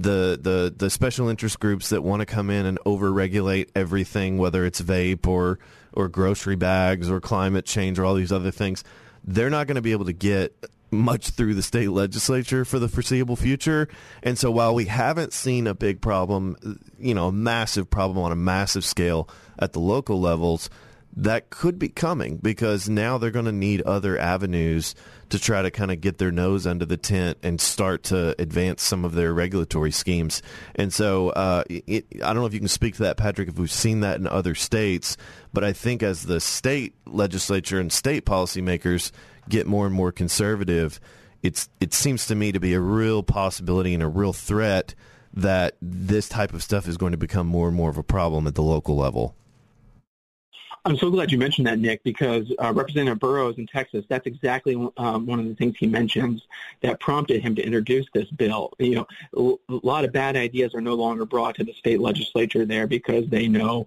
The special interest groups that want to come in and over-regulate everything, whether it's vape or grocery bags or climate change or all these other things, they're not going to be able to get much through the state legislature for the foreseeable future. And so while we haven't seen a big problem, a massive problem on a massive scale at the local levels, that could be coming because now they're going to need other avenues to try to kind of get their nose under the tent and start to advance some of their regulatory schemes. And so I don't know if you can speak to that, Patrick, if we've seen that in other states, but I think as the state legislature and state policymakers get more and more conservative, it seems to me to be a real possibility and a real threat that this type of stuff is going to become more and more of a problem at the local level. I'm so glad you mentioned that, Nick, because Representative Burrows in Texas, that's exactly one of the things he mentions that prompted him to introduce this bill. A lot of bad ideas are no longer brought to the state legislature there because they know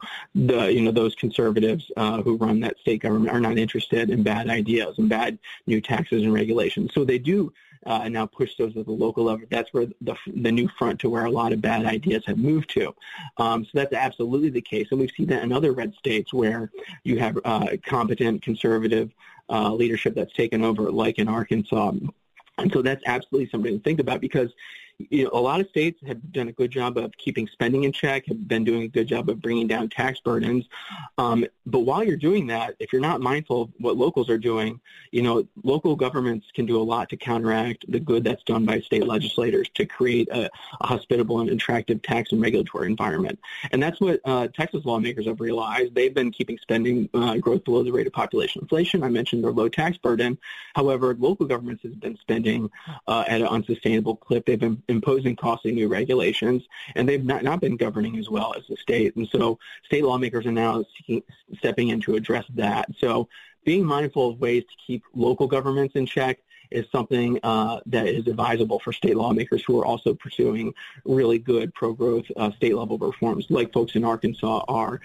those conservatives who run that state government are not interested in bad ideas and bad new taxes and regulations. So they do now push those at the local level. That's where the new front to where a lot of bad ideas have moved to. So that's absolutely the case. And we've seen that in other red states where you have competent conservative leadership that's taken over, like in Arkansas. And so that's absolutely something to think about because a lot of states have done a good job of keeping spending in check, have been doing a good job of bringing down tax burdens. But while you're doing that, if you're not mindful of what locals are doing, local governments can do a lot to counteract the good that's done by state legislators to create a hospitable and attractive tax and regulatory environment. And that's what Texas lawmakers have realized. They've been keeping spending growth below the rate of population inflation. I mentioned their low tax burden. However, local governments have been spending at an unsustainable clip. They've been imposing costly new regulations, and they've not been governing as well as the state. And so state lawmakers are now stepping in to address that. So being mindful of ways to keep local governments in check is something that is advisable for state lawmakers who are also pursuing really good pro-growth state-level reforms like folks in Arkansas are.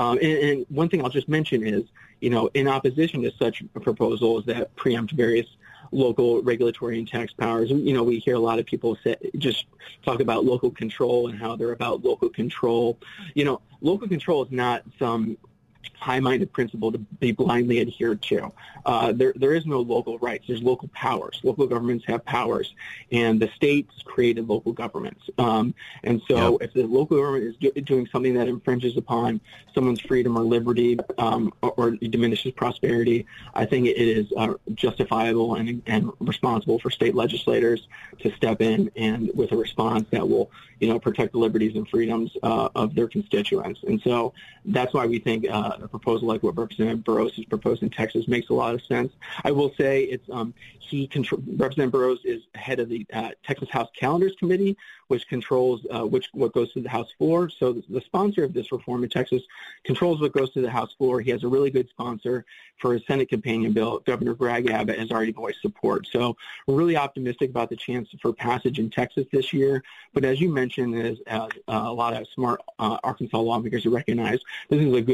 And one thing I'll just mention is, in opposition to such proposals that preempt various local regulatory and tax powers. We hear a lot of people just talk about local control and how they're about local control. Local control is not some high-minded principle to be blindly adhered to. There is no local rights. There's local powers. Local governments have powers, and the states created local governments. And so if the local government is doing something that infringes upon someone's freedom or liberty or diminishes prosperity, I think it is justifiable and responsible for state legislators to step in and with a response that will, protect the liberties and freedoms of their constituents. And so that's why we think a proposal like what Representative Burrows has proposed in Texas makes a lot of sense. I will say Representative Burrows is head of the Texas House Calendars Committee, which controls what goes to the House floor. So the sponsor of this reform in Texas controls what goes to the House floor. He has a really good sponsor for his Senate companion bill. Governor Greg Abbott has already voiced support. So we're really optimistic about the chance for passage in Texas this year. But as you mentioned, as a lot of smart Arkansas lawmakers recognize, this is a good idea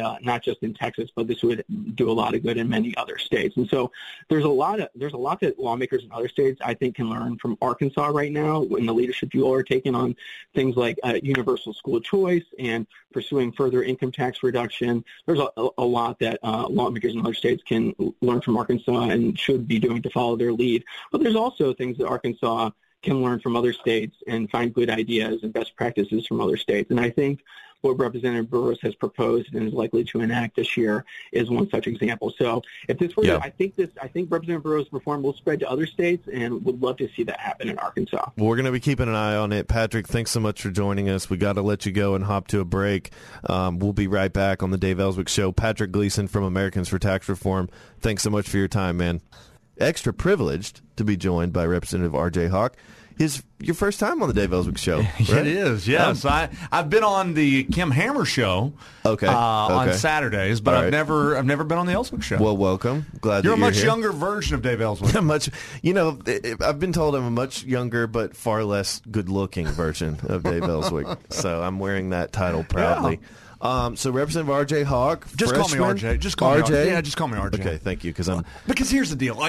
idea, not just in Texas, but this would do a lot of good in many other states. And so there's a lot that lawmakers in other states, I think, can learn from Arkansas right now in the leadership you all are taking on things like universal school choice and pursuing further income tax reduction. There's a lot that lawmakers in other states can learn from Arkansas and should be doing to follow their lead. But there's also things that Arkansas can learn from other states and find good ideas and best practices from other states. And I think what Representative Burrows has proposed and is likely to enact this year is one such example. So if this were, I think Representative Burrows' reform will spread to other states, and would love to see that happen in Arkansas. Well, we're going to be keeping an eye on it. Patrick, thanks so much for joining us. We got to let you go and hop to a break. We'll be right back on the Dave Ellswick Show. Patrick Gleason from Americans for Tax Reform. Thanks so much for your time, man. Extra privileged to be joined by Representative R.J. Hawk. Your first time on the Dave Ellswick Show, right? It is, yes. I've been on the Kim Hammer Show on Saturdays, but I've never been on the Ellswick Show. Well, welcome. Glad you're that you're a much here. Younger version of Dave Ellswick. I've been told I'm a much younger but far less good-looking version of Dave Ellswick, so I'm wearing that title proudly. Yeah. So Representative R.J. Hawk, just freshman? call me RJ. Just call me RJ. Yeah, just call me RJ. Okay, thank you. Because here's the deal,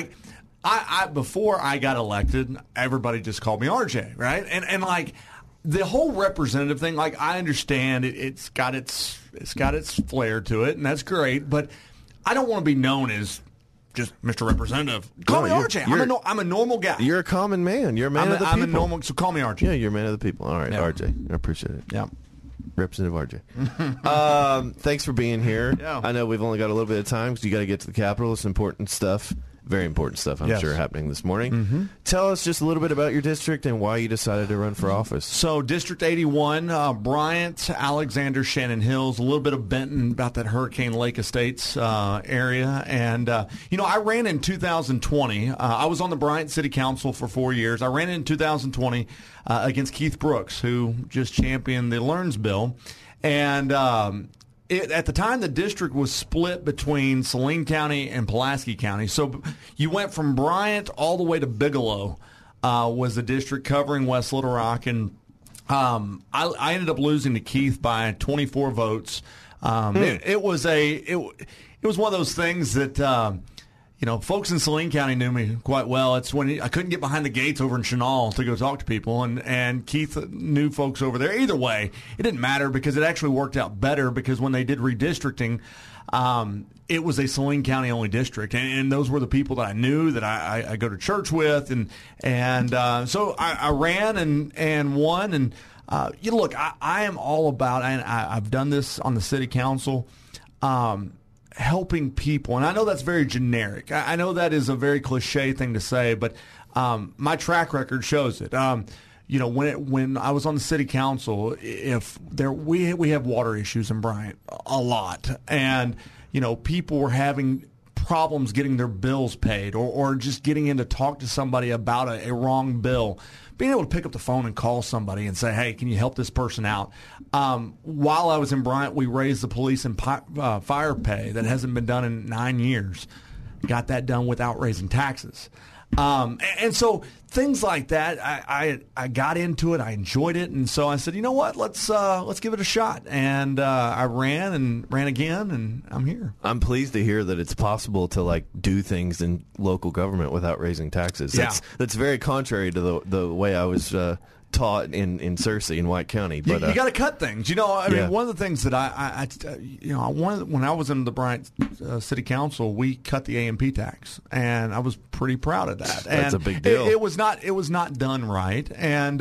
I before I got elected, everybody just called me RJ, right? And the whole representative thing, I understand it's got its flair to it, and that's great. But I don't want to be known as just Mr. Representative. Call me RJ. I'm a normal guy. You're a common man. You're a man of the people. I'm a normal. So call me RJ. Yeah, you're a man of the people. All right, RJ. I appreciate it. Yeah. Representative RJ. Thanks for being here. Yeah. I know we've only got a little bit of time because you got to get to the Capitol. It's important stuff. Very important stuff, I'm sure, happening this morning. Mm-hmm. Tell us just a little bit about your district and why you decided to run for office. So District 81, Bryant, Alexander, Shannon Hills, a little bit of Benton, about that Hurricane Lake Estates area. And, I ran in 2020. I was on the Bryant City Council for 4 years. I ran in 2020 against Keith Brooks, who just championed the Learns bill. And at the time, the district was split between Saline County and Pulaski County. So you went from Bryant all the way to Bigelow was the district covering West Little Rock. And I ended up losing to Keith by 24 votes. It was one of those things that folks in Saline County knew me quite well. It's when I couldn't get behind the gates over in Chenal to go talk to people, and Keith knew folks over there. Either way, it didn't matter because it actually worked out better because when they did redistricting, it was a Saline County only district, and those were the people that I knew that I go to church with, and so I ran and won. And look, I am all about, and I've done this on the city council. Helping people, and I know that's very generic. I know that is a very cliche thing to say, but my track record shows it. When I was on the city council, we have water issues in Bryant a lot, and people were having problems getting their bills paid, or just getting in to talk to somebody about a wrong bill. Being able to pick up the phone and call somebody and say, hey, can you help this person out? While I was in Bryant, we raised the police and fire pay that hasn't been done in 9 years. Got that done without raising taxes. And so things like that, I got into it. I enjoyed it. And so I said, you know what, let's give it a shot. And I ran again, and I'm here. I'm pleased to hear that it's possible to do things in local government without raising taxes. That's very contrary to the way I was taught in Searcy in White County. But you got to cut things. I mean, one of the things that when I was in the Bryant City Council, we cut the AMP tax, and I was pretty proud of that. That's a big deal. It was not done right, and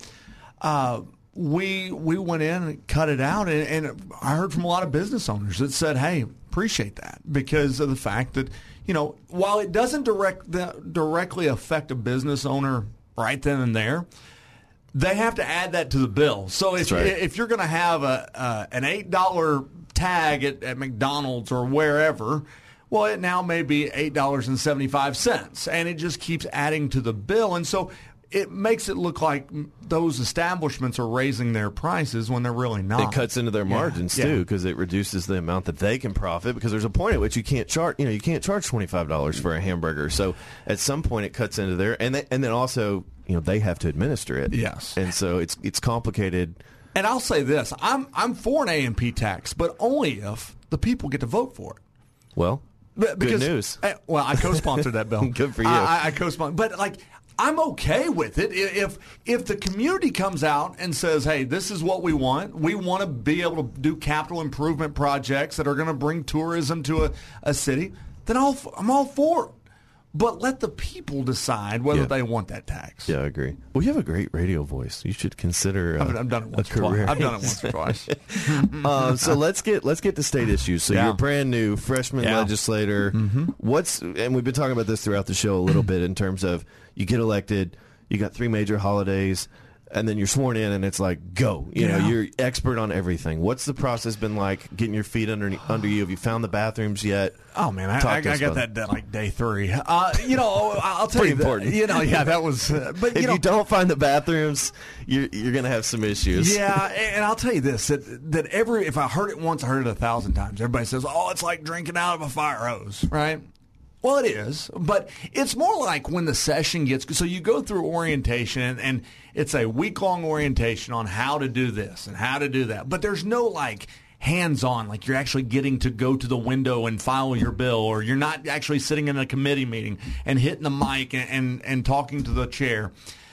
we went in and cut it out, and I heard from a lot of business owners that said, "Hey, appreciate that," because of the fact that while it doesn't directly affect a business owner right then and there, they have to add that to the bill. So if you're going to have an $8 tag at McDonald's or wherever, well, it now may be $8.75, and it just keeps adding to the bill. And so it makes it look like those establishments are raising their prices when they're really not. It cuts into their margins too, because it reduces the amount that they can profit. Because there's a point at which you can't charge $25 for a hamburger. So at some point it cuts into there, and then also they have to administer it. Yes, and so it's complicated. And I'll say this: I'm for an AMP tax, but only if the people get to vote for it. Well, Because, good news. Well, I co-sponsored that bill. Good for you. I co-sponsored, but like I'm okay with it if the community comes out and says, "Hey, this is what we want. We want to be able to do capital improvement projects that are going to bring tourism to a city." Then I'm all for it. But let the people decide whether they want that tax. Yeah, I agree. Well, you have a great radio voice. You should consider. I've done it once or twice. I've done it once or twice. So let's get to state issues. So you're brand new freshman legislator. Mm-hmm. And we've been talking about this throughout the show a little bit in terms of you get elected, you got 3 major holidays, and then you're sworn in, and it's like go. You know, you're expert on everything. What's the process been like? Getting your feet under you? Have you found the bathrooms yet? Oh man, I got that like day 3. I'll tell you, important. That was. But if you don't find the bathrooms, you're gonna have some issues. Yeah, and I'll tell you this: that if I heard it once, I heard it 1,000 times. Everybody says, "Oh, it's like drinking out of a fire hose," right? Well, it is, but it's more like when the session gets. So you go through orientation, and it's a week-long orientation on how to do this and how to do that. But there's no like hands-on, like you're actually getting to go to the window and file your bill, or you're not actually sitting in a committee meeting and hitting the mic and talking to the chair.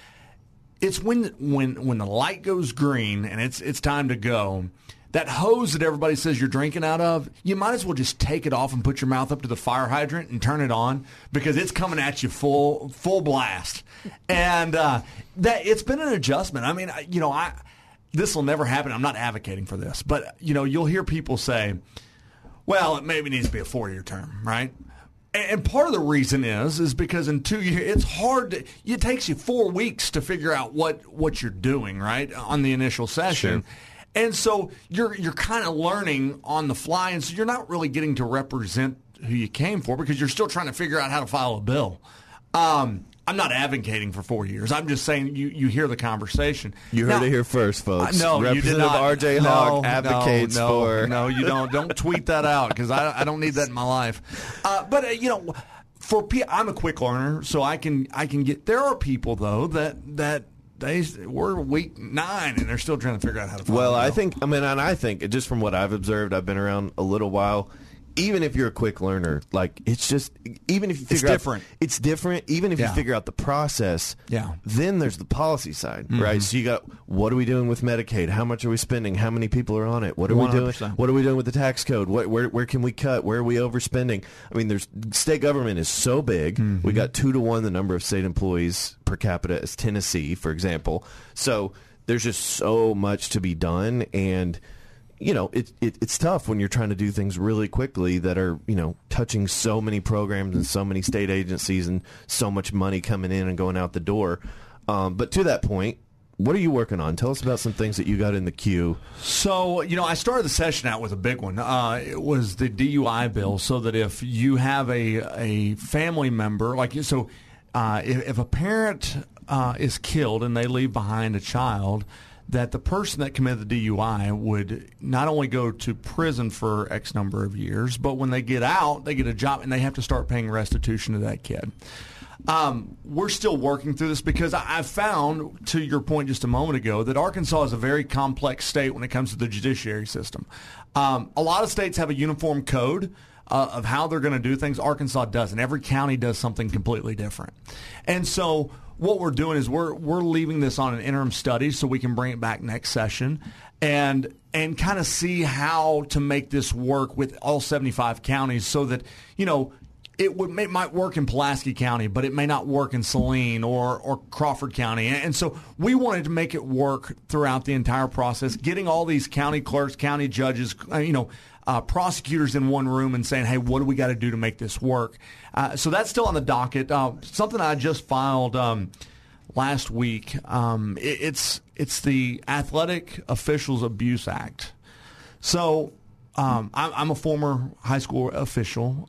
It's when the light goes green and it's time to go. That hose that everybody says you're drinking out of, you might as well just take it off and put your mouth up to the fire hydrant and turn it on, because it's coming at you full blast. And that it's been an adjustment. I mean, this will never happen. I'm not advocating for this, but you'll hear people say, "Well, it maybe needs to be a 4-year term," right? And part of the reason is because in 2 years, it's hard. It takes you 4 weeks to figure out what you're doing, right, on the initial session. Sure. And so you're kind of learning on the fly, and so you're not really getting to represent who you came for, because you're still trying to figure out how to file a bill. I'm not advocating for 4 years. I'm just saying you hear the conversation. You heard it here first, folks. No, you did not. R.J. Hogg advocates for. No, you don't. Don't tweet that out, because I don't need that in my life. But I'm a quick learner, so I can get. There are people though that. We're week 9 and they're still trying to figure out how to. Well, I think just from what I've observed, I've been around a little while. Even if you're a quick learner, like it's just even if you figure it's different. Even if you figure out the process, then there's the policy side, right? So you got what are we doing with Medicaid? How much are we spending? How many people are on it? What are 100%. We doing? What are we doing with the tax code? Where can we cut? Where are we overspending? I mean, state government is so big. Mm-hmm. We got 2 to 1 the number of state employees per capita as Tennessee, for example. So there's just so much to be done, and it's tough when you're trying to do things really quickly that are, touching so many programs and so many state agencies and so much money coming in and going out the door. But to that point, what are you working on? Tell us about some things that you got in the queue. So, I started the session out with a big one. It was the DUI bill, so that if you have a family member, if a parent is killed and they leave behind a child, that the person that committed the DUI would not only go to prison for X number of years, but when they get out, they get a job and they have to start paying restitution to that kid. We're still working through this, because I've found, to your point just a moment ago, that Arkansas is a very complex state when it comes to the judiciary system. A lot of states have a uniform code of how they're going to do things. Arkansas doesn't. Every county does something completely different. And so what we're doing is we're leaving this on an interim study so we can bring it back next session and kind of see how to make this work with all 75 counties, so that, it might work in Pulaski County, but it may not work in Saline or Crawford County. And so we wanted to make it work throughout the entire process, getting all these county clerks, county judges, prosecutors in one room and saying, hey, what do we got to do to make this work? So that's still on the docket. Something I just filed last week. It's the Athletic Officials Abuse Act. So I'm a former high school official,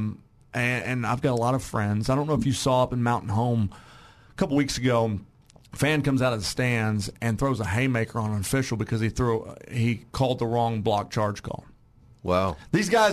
and I've got a lot of friends. I don't know if you saw up in Mountain Home a couple weeks ago, a fan comes out of the stands and throws a haymaker on an official because he called the wrong block charge call. Wow. These guys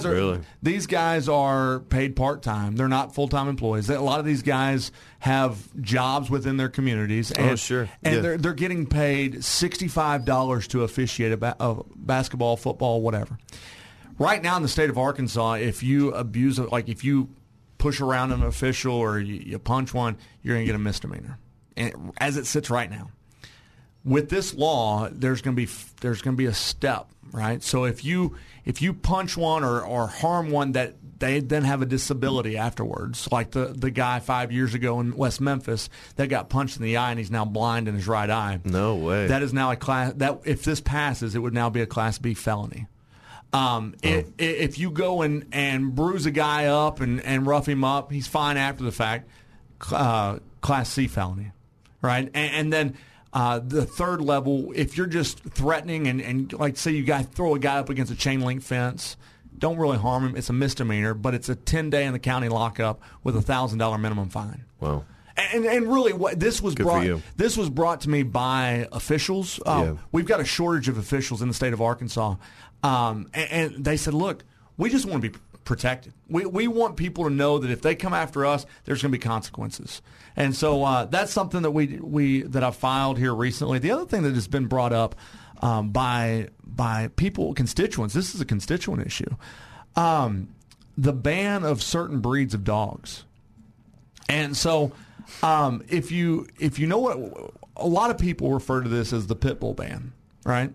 are paid part-time. They're not full-time employees. A lot of these guys have jobs within their communities. And, they're getting paid $65 to officiate a basketball, football, whatever. right now in the state of Arkansas, if you abuse it, like if you push around an official or you punch one, you're going to get a misdemeanor. And as it sits right now, with this law, there's going to be a step, right? So if you punch one or harm one, that they then have a disability afterwards, like the guy 5 years ago in West Memphis that got punched in the eye and he's now blind in his right eye. No way. That is now a class that if this passes, it would now be a Class B felony. If you go and bruise a guy up and rough him up, he's fine after the fact. Class C felony, right? And then the third level, if you're just threatening and like say you throw a guy up against a chain link fence, don't really harm him. It's a misdemeanor, but it's a 10-day in the county lockup with a $1,000 minimum fine. Wow. And really, what this was Good brought to me by officials. We've got a shortage of officials in the state of Arkansas, and they said, "Look, we just want to be protected. We want people to know that if they come after us, there's going to be consequences." And so that's something that that I filed here recently. The other thing that has been brought up by constituents. This is a constituent issue. The ban of certain breeds of dogs, and so. If you know what, a lot of people refer to this as the pit bull ban, right?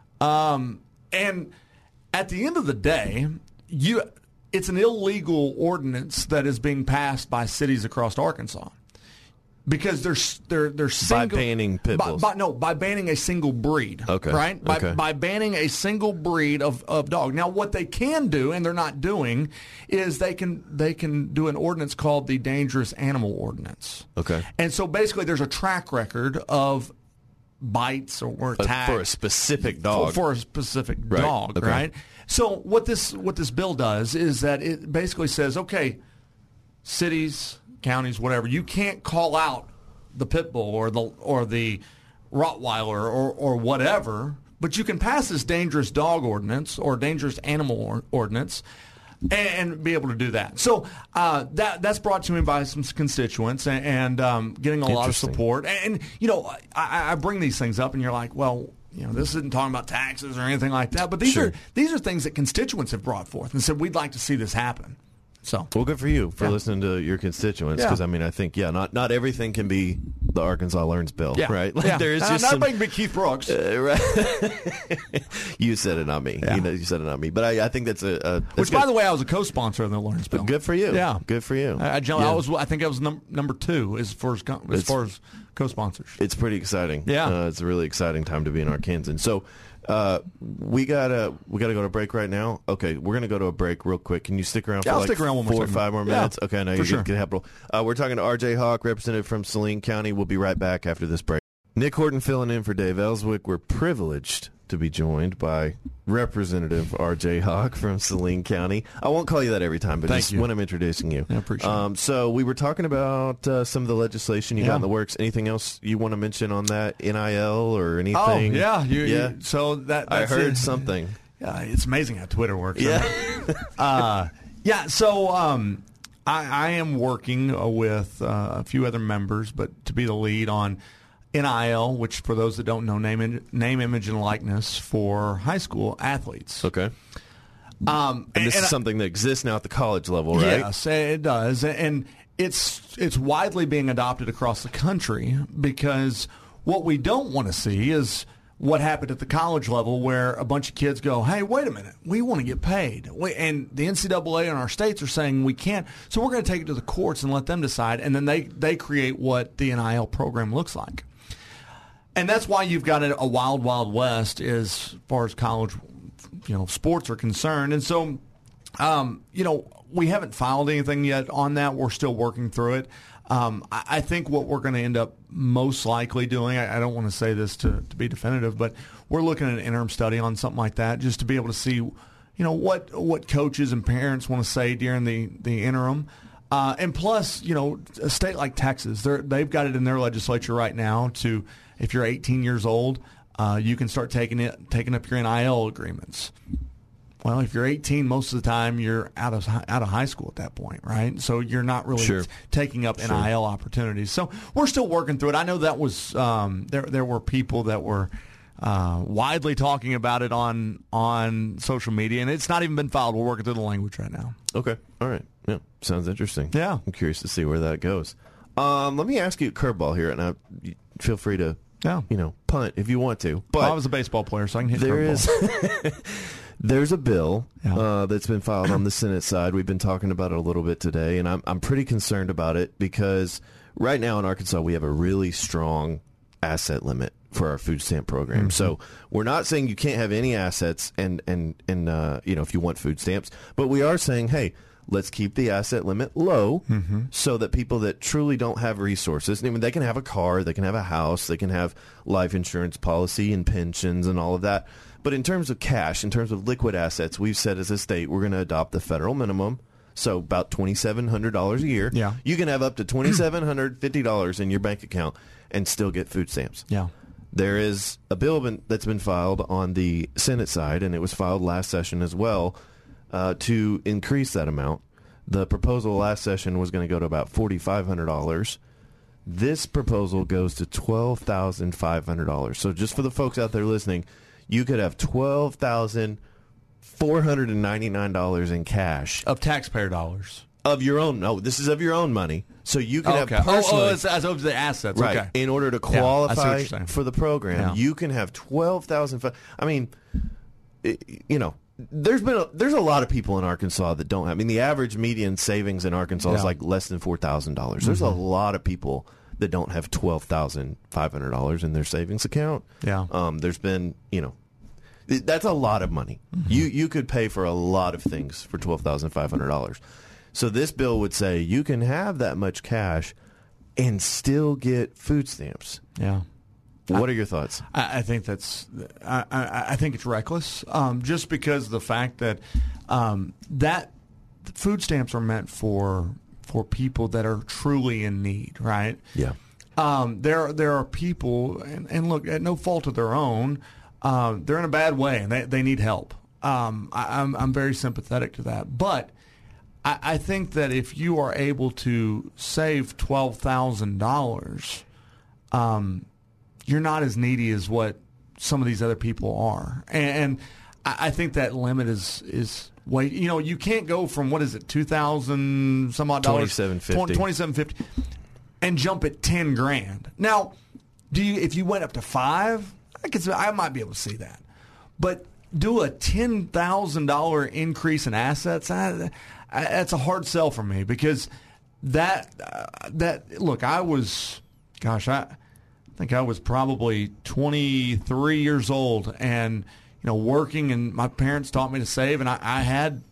And at the end of the day, it's an illegal ordinance that is being passed by cities across Arkansas because they're single, by banning pit bulls. By banning a single breed. Okay. Right? Okay. By banning a single breed of dog. Now, what they can do, and they're not doing, is they can do an ordinance called the Dangerous Animal Ordinance. Okay. And so basically, there's a track record of bites or attacks for a specific dog. For a specific Right. dog, Okay. right? So what this bill does is that it basically says, okay, cities, counties, whatever, you can't call out the pit bull or the Rottweiler or whatever, but you can pass this dangerous dog ordinance or dangerous animal ordinance and be able to do that. So that's brought to me by some constituents and getting a lot of support. And I bring these things up, and you're like, well, this isn't talking about taxes or anything like that, but these are things that constituents have brought forth and said we'd like to see this happen. So, well, good for you for listening to your constituents, because I mean, I think not everything can be the Arkansas Learns bill, right? Like, there is just not everything can be Keith Brooks, right? You said it, not me. Yeah. You said it, not me. But I think that's which, by the way, I was a co-sponsor of the Learns bill. Good for you. Yeah, good for you. I think I was number 2 as far as co-sponsors. It's pretty exciting. Yeah, it's a really exciting time to be in Arkansas. So. We gotta go to break right now. Okay, we're gonna go to a break real quick. Can you stick around for I'll like stick around 4 or 5 more minutes? Yeah, okay, I know for you sure. get capital. We're talking to R.J. Hawk, representative from Saline County. We'll be right back after this break. Nick Horton filling in for Dave Ellswick. We're privileged to be joined by Representative R.J. Hawk from Saline County. I won't call you that every time, but Thank just you. when I'm introducing you. I appreciate it. So we were talking about some of the legislation you got in the works. Anything else you want to mention on that, NIL or anything? Oh, yeah. So that's I heard something. Yeah, it's amazing how Twitter works. Yeah. So I am working with a few other members, but to be the lead on NIL, which for those that don't know, name, image, and likeness for high school athletes. Okay. And this is something that exists now at the college level, right? Yes, it does. And it's widely being adopted across the country, because what we don't want to see is what happened at the college level, where a bunch of kids go, hey, wait a minute, we want to get paid. And the NCAA and our states are saying we can't, so we're going to take it to the courts and let them decide, and then they create what the NIL program looks like. And that's why you've got a wild, wild west as far as college sports are concerned. And so, we haven't filed anything yet on that. We're still working through it. I think what we're going to end up most likely doing, I don't want to say this to be definitive, but we're looking at an interim study on something like that, just to be able to see, what coaches and parents want to say during the interim. And plus, a state like Texas, they've got it in their legislature right now to, if you're 18 years old, you can start taking up your NIL agreements. Well, if you're 18, most of the time you're out of high school at that point, right? So you're not really taking up NIL opportunities. So we're still working through it. I know that was there were people that were widely talking about it on social media, and it's not even been filed. We're working through the language right now. Okay. All right. Yeah. Sounds interesting. Yeah. I'm curious to see where that goes. Let me ask you a curveball here, and feel free to punt if you want to. But I was a baseball player, so I can hit there curveball. is there's a bill that's been filed on the Senate side. We've been talking about it a little bit today, and I'm pretty concerned about it because right now in Arkansas we have a really strong asset limit for our food stamp program. Mm-hmm. So we're not saying you can't have any assets and if you want food stamps, but we are saying, hey, let's keep the asset limit low so that people that truly don't have resources, I mean, they can have a car, they can have a house, they can have life insurance policy and pensions and all of that. But in terms of cash, in terms of liquid assets, we've said as a state we're going to adopt the federal minimum, so about $2,700 a year. Yeah. You can have up to $2,750 in your bank account and still get food stamps. Yeah. There is a bill that's been filed on the Senate side, and it was filed last session as well, to increase that amount. The proposal last session was going to go to about $4,500. This proposal goes to $12,500. So just for the folks out there listening, you could have $12,499 in cash. Of taxpayer dollars. Of your own. No, this is of your own money. So you can have personally. It's as of the assets. Right. Okay. In order to qualify for the program, you can have $12,000. I mean, there's a lot of people in Arkansas that don't have. I mean, the average median savings in Arkansas is like less than $4,000. There's a lot of people that don't have $12,500 in their savings account. Yeah. There's been, that's a lot of money. You could pay for a lot of things for $12,500. So this bill would say you can have that much cash and still get food stamps. Yeah. What are your thoughts? I think I think it's reckless, just because of the fact that that food stamps are meant for people that are truly in need, right? Yeah. There are people, and look, at no fault of their own, they're in a bad way and they need help. I'm very sympathetic to that, but I think that if you are able to save $12,000, you're not as needy as what some of these other people are. And I think that limit is way, you can't go from, what is it, $2,000 some odd dollars? $2,750 and jump at $10,000. Now, if you went up to $5,000, I might be able to see that. But do a $10,000 increase in assets, that's a hard sell for me, because look, I think I was probably 23 years old and working, and my parents taught me to save, and I had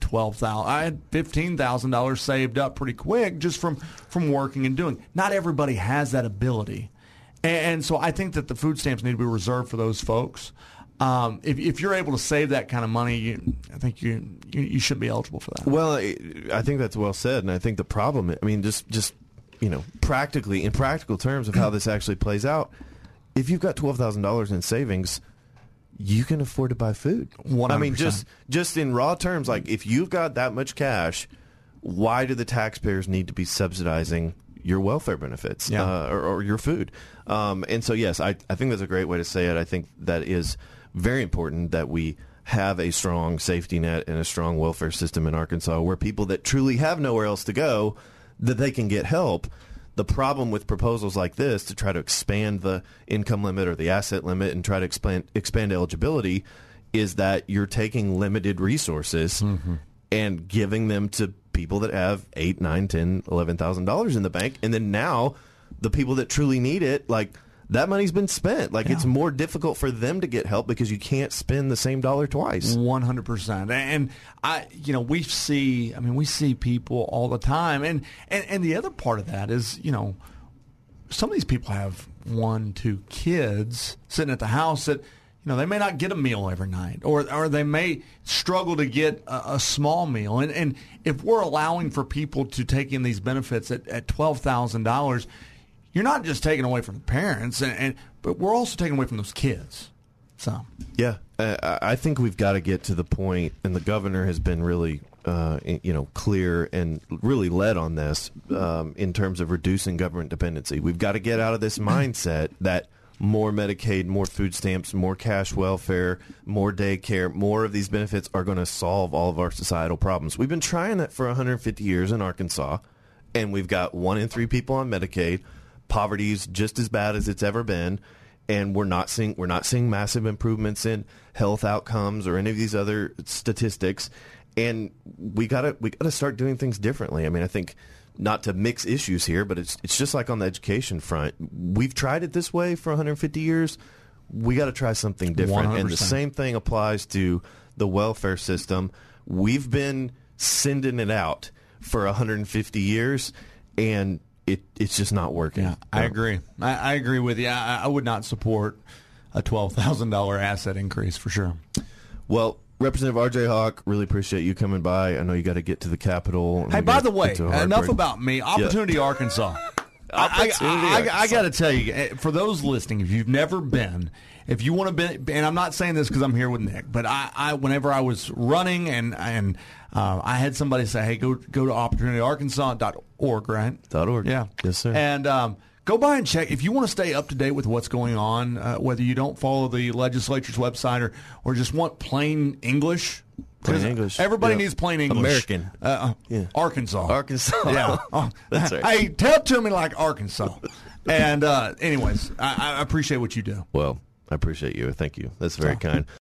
$15,000 saved up pretty quick just from working and doing. Not everybody has that ability, and so I think that the food stamps need to be reserved for those folks. If you're able to save that kind of money, I think you should be eligible for that. Well, I think that's well said, and I think the problem, I mean, just practically, in practical terms of how this actually plays out, if you've got $12,000 in savings, you can afford to buy food. 100%. I mean, just in raw terms, like if you've got that much cash, why do the taxpayers need to be subsidizing your welfare benefits or your food? And so, yes, I think that's a great way to say it. I think that is very important that we have a strong safety net and a strong welfare system in Arkansas where people that truly have nowhere else to go, that they can get help. The problem with proposals like this to try to expand the income limit or the asset limit and try to expand eligibility is that you're taking limited resources and giving them to people that have $8,000, $9,000, $10,000, $11,000 in the bank. And then now the people that truly need it, like, that money's been spent. Like, it's more difficult for them to get help because you can't spend the same dollar twice. 100%. And we see people all the time. And the other part of that is, some of these people have 1, 2 kids sitting at the house that, they may not get a meal every night, or they may struggle to get a small meal. And if we're allowing for people to take in these benefits at $12,000, you're not just taking away from the parents, but we're also taking away from those kids. So yeah, I think we've got to get to the point, and the governor has been really, clear and really led on this in terms of reducing government dependency. We've got to get out of this mindset that more Medicaid, more food stamps, more cash welfare, more daycare, more of these benefits are going to solve all of our societal problems. We've been trying that for 150 years in Arkansas, and we've got 1 in 3 people on Medicaid. Poverty's just as bad as it's ever been, and we're not seeing massive improvements in health outcomes or any of these other statistics. And we gotta start doing things differently. I mean, I think, not to mix issues here, but it's just like on the education front. We've tried it this way for 150 years. We got to try something different. 100%. And the same thing applies to the welfare system. We've been sending it out for 150 years, and it's just not working. Yeah, I agree. I agree with you. I would not support a $12,000 asset increase for sure. Well, Representative R.J. Hawk, really appreciate you coming by. I know you got to get to the Capitol. Hey, by the way, enough about me. Opportunity Arkansas. I got to tell you, for those listening, if you've never been, if you want to be, and I'm not saying this because I'm here with Nick, but I whenever I was running and I had somebody say, hey, go to opportunityarkansas.org, right? .org. Yeah. Yes, sir. And go by and check. If you want to stay up to date with what's going on, whether you don't follow the legislature's website or just want plain English. Plain English. Everybody needs plain English. American. Arkansas. Arkansas. Yeah. That's right. Hey, tell it to me like Arkansas. And anyways, I appreciate what you do. Well, I appreciate you. Thank you. That's very kind.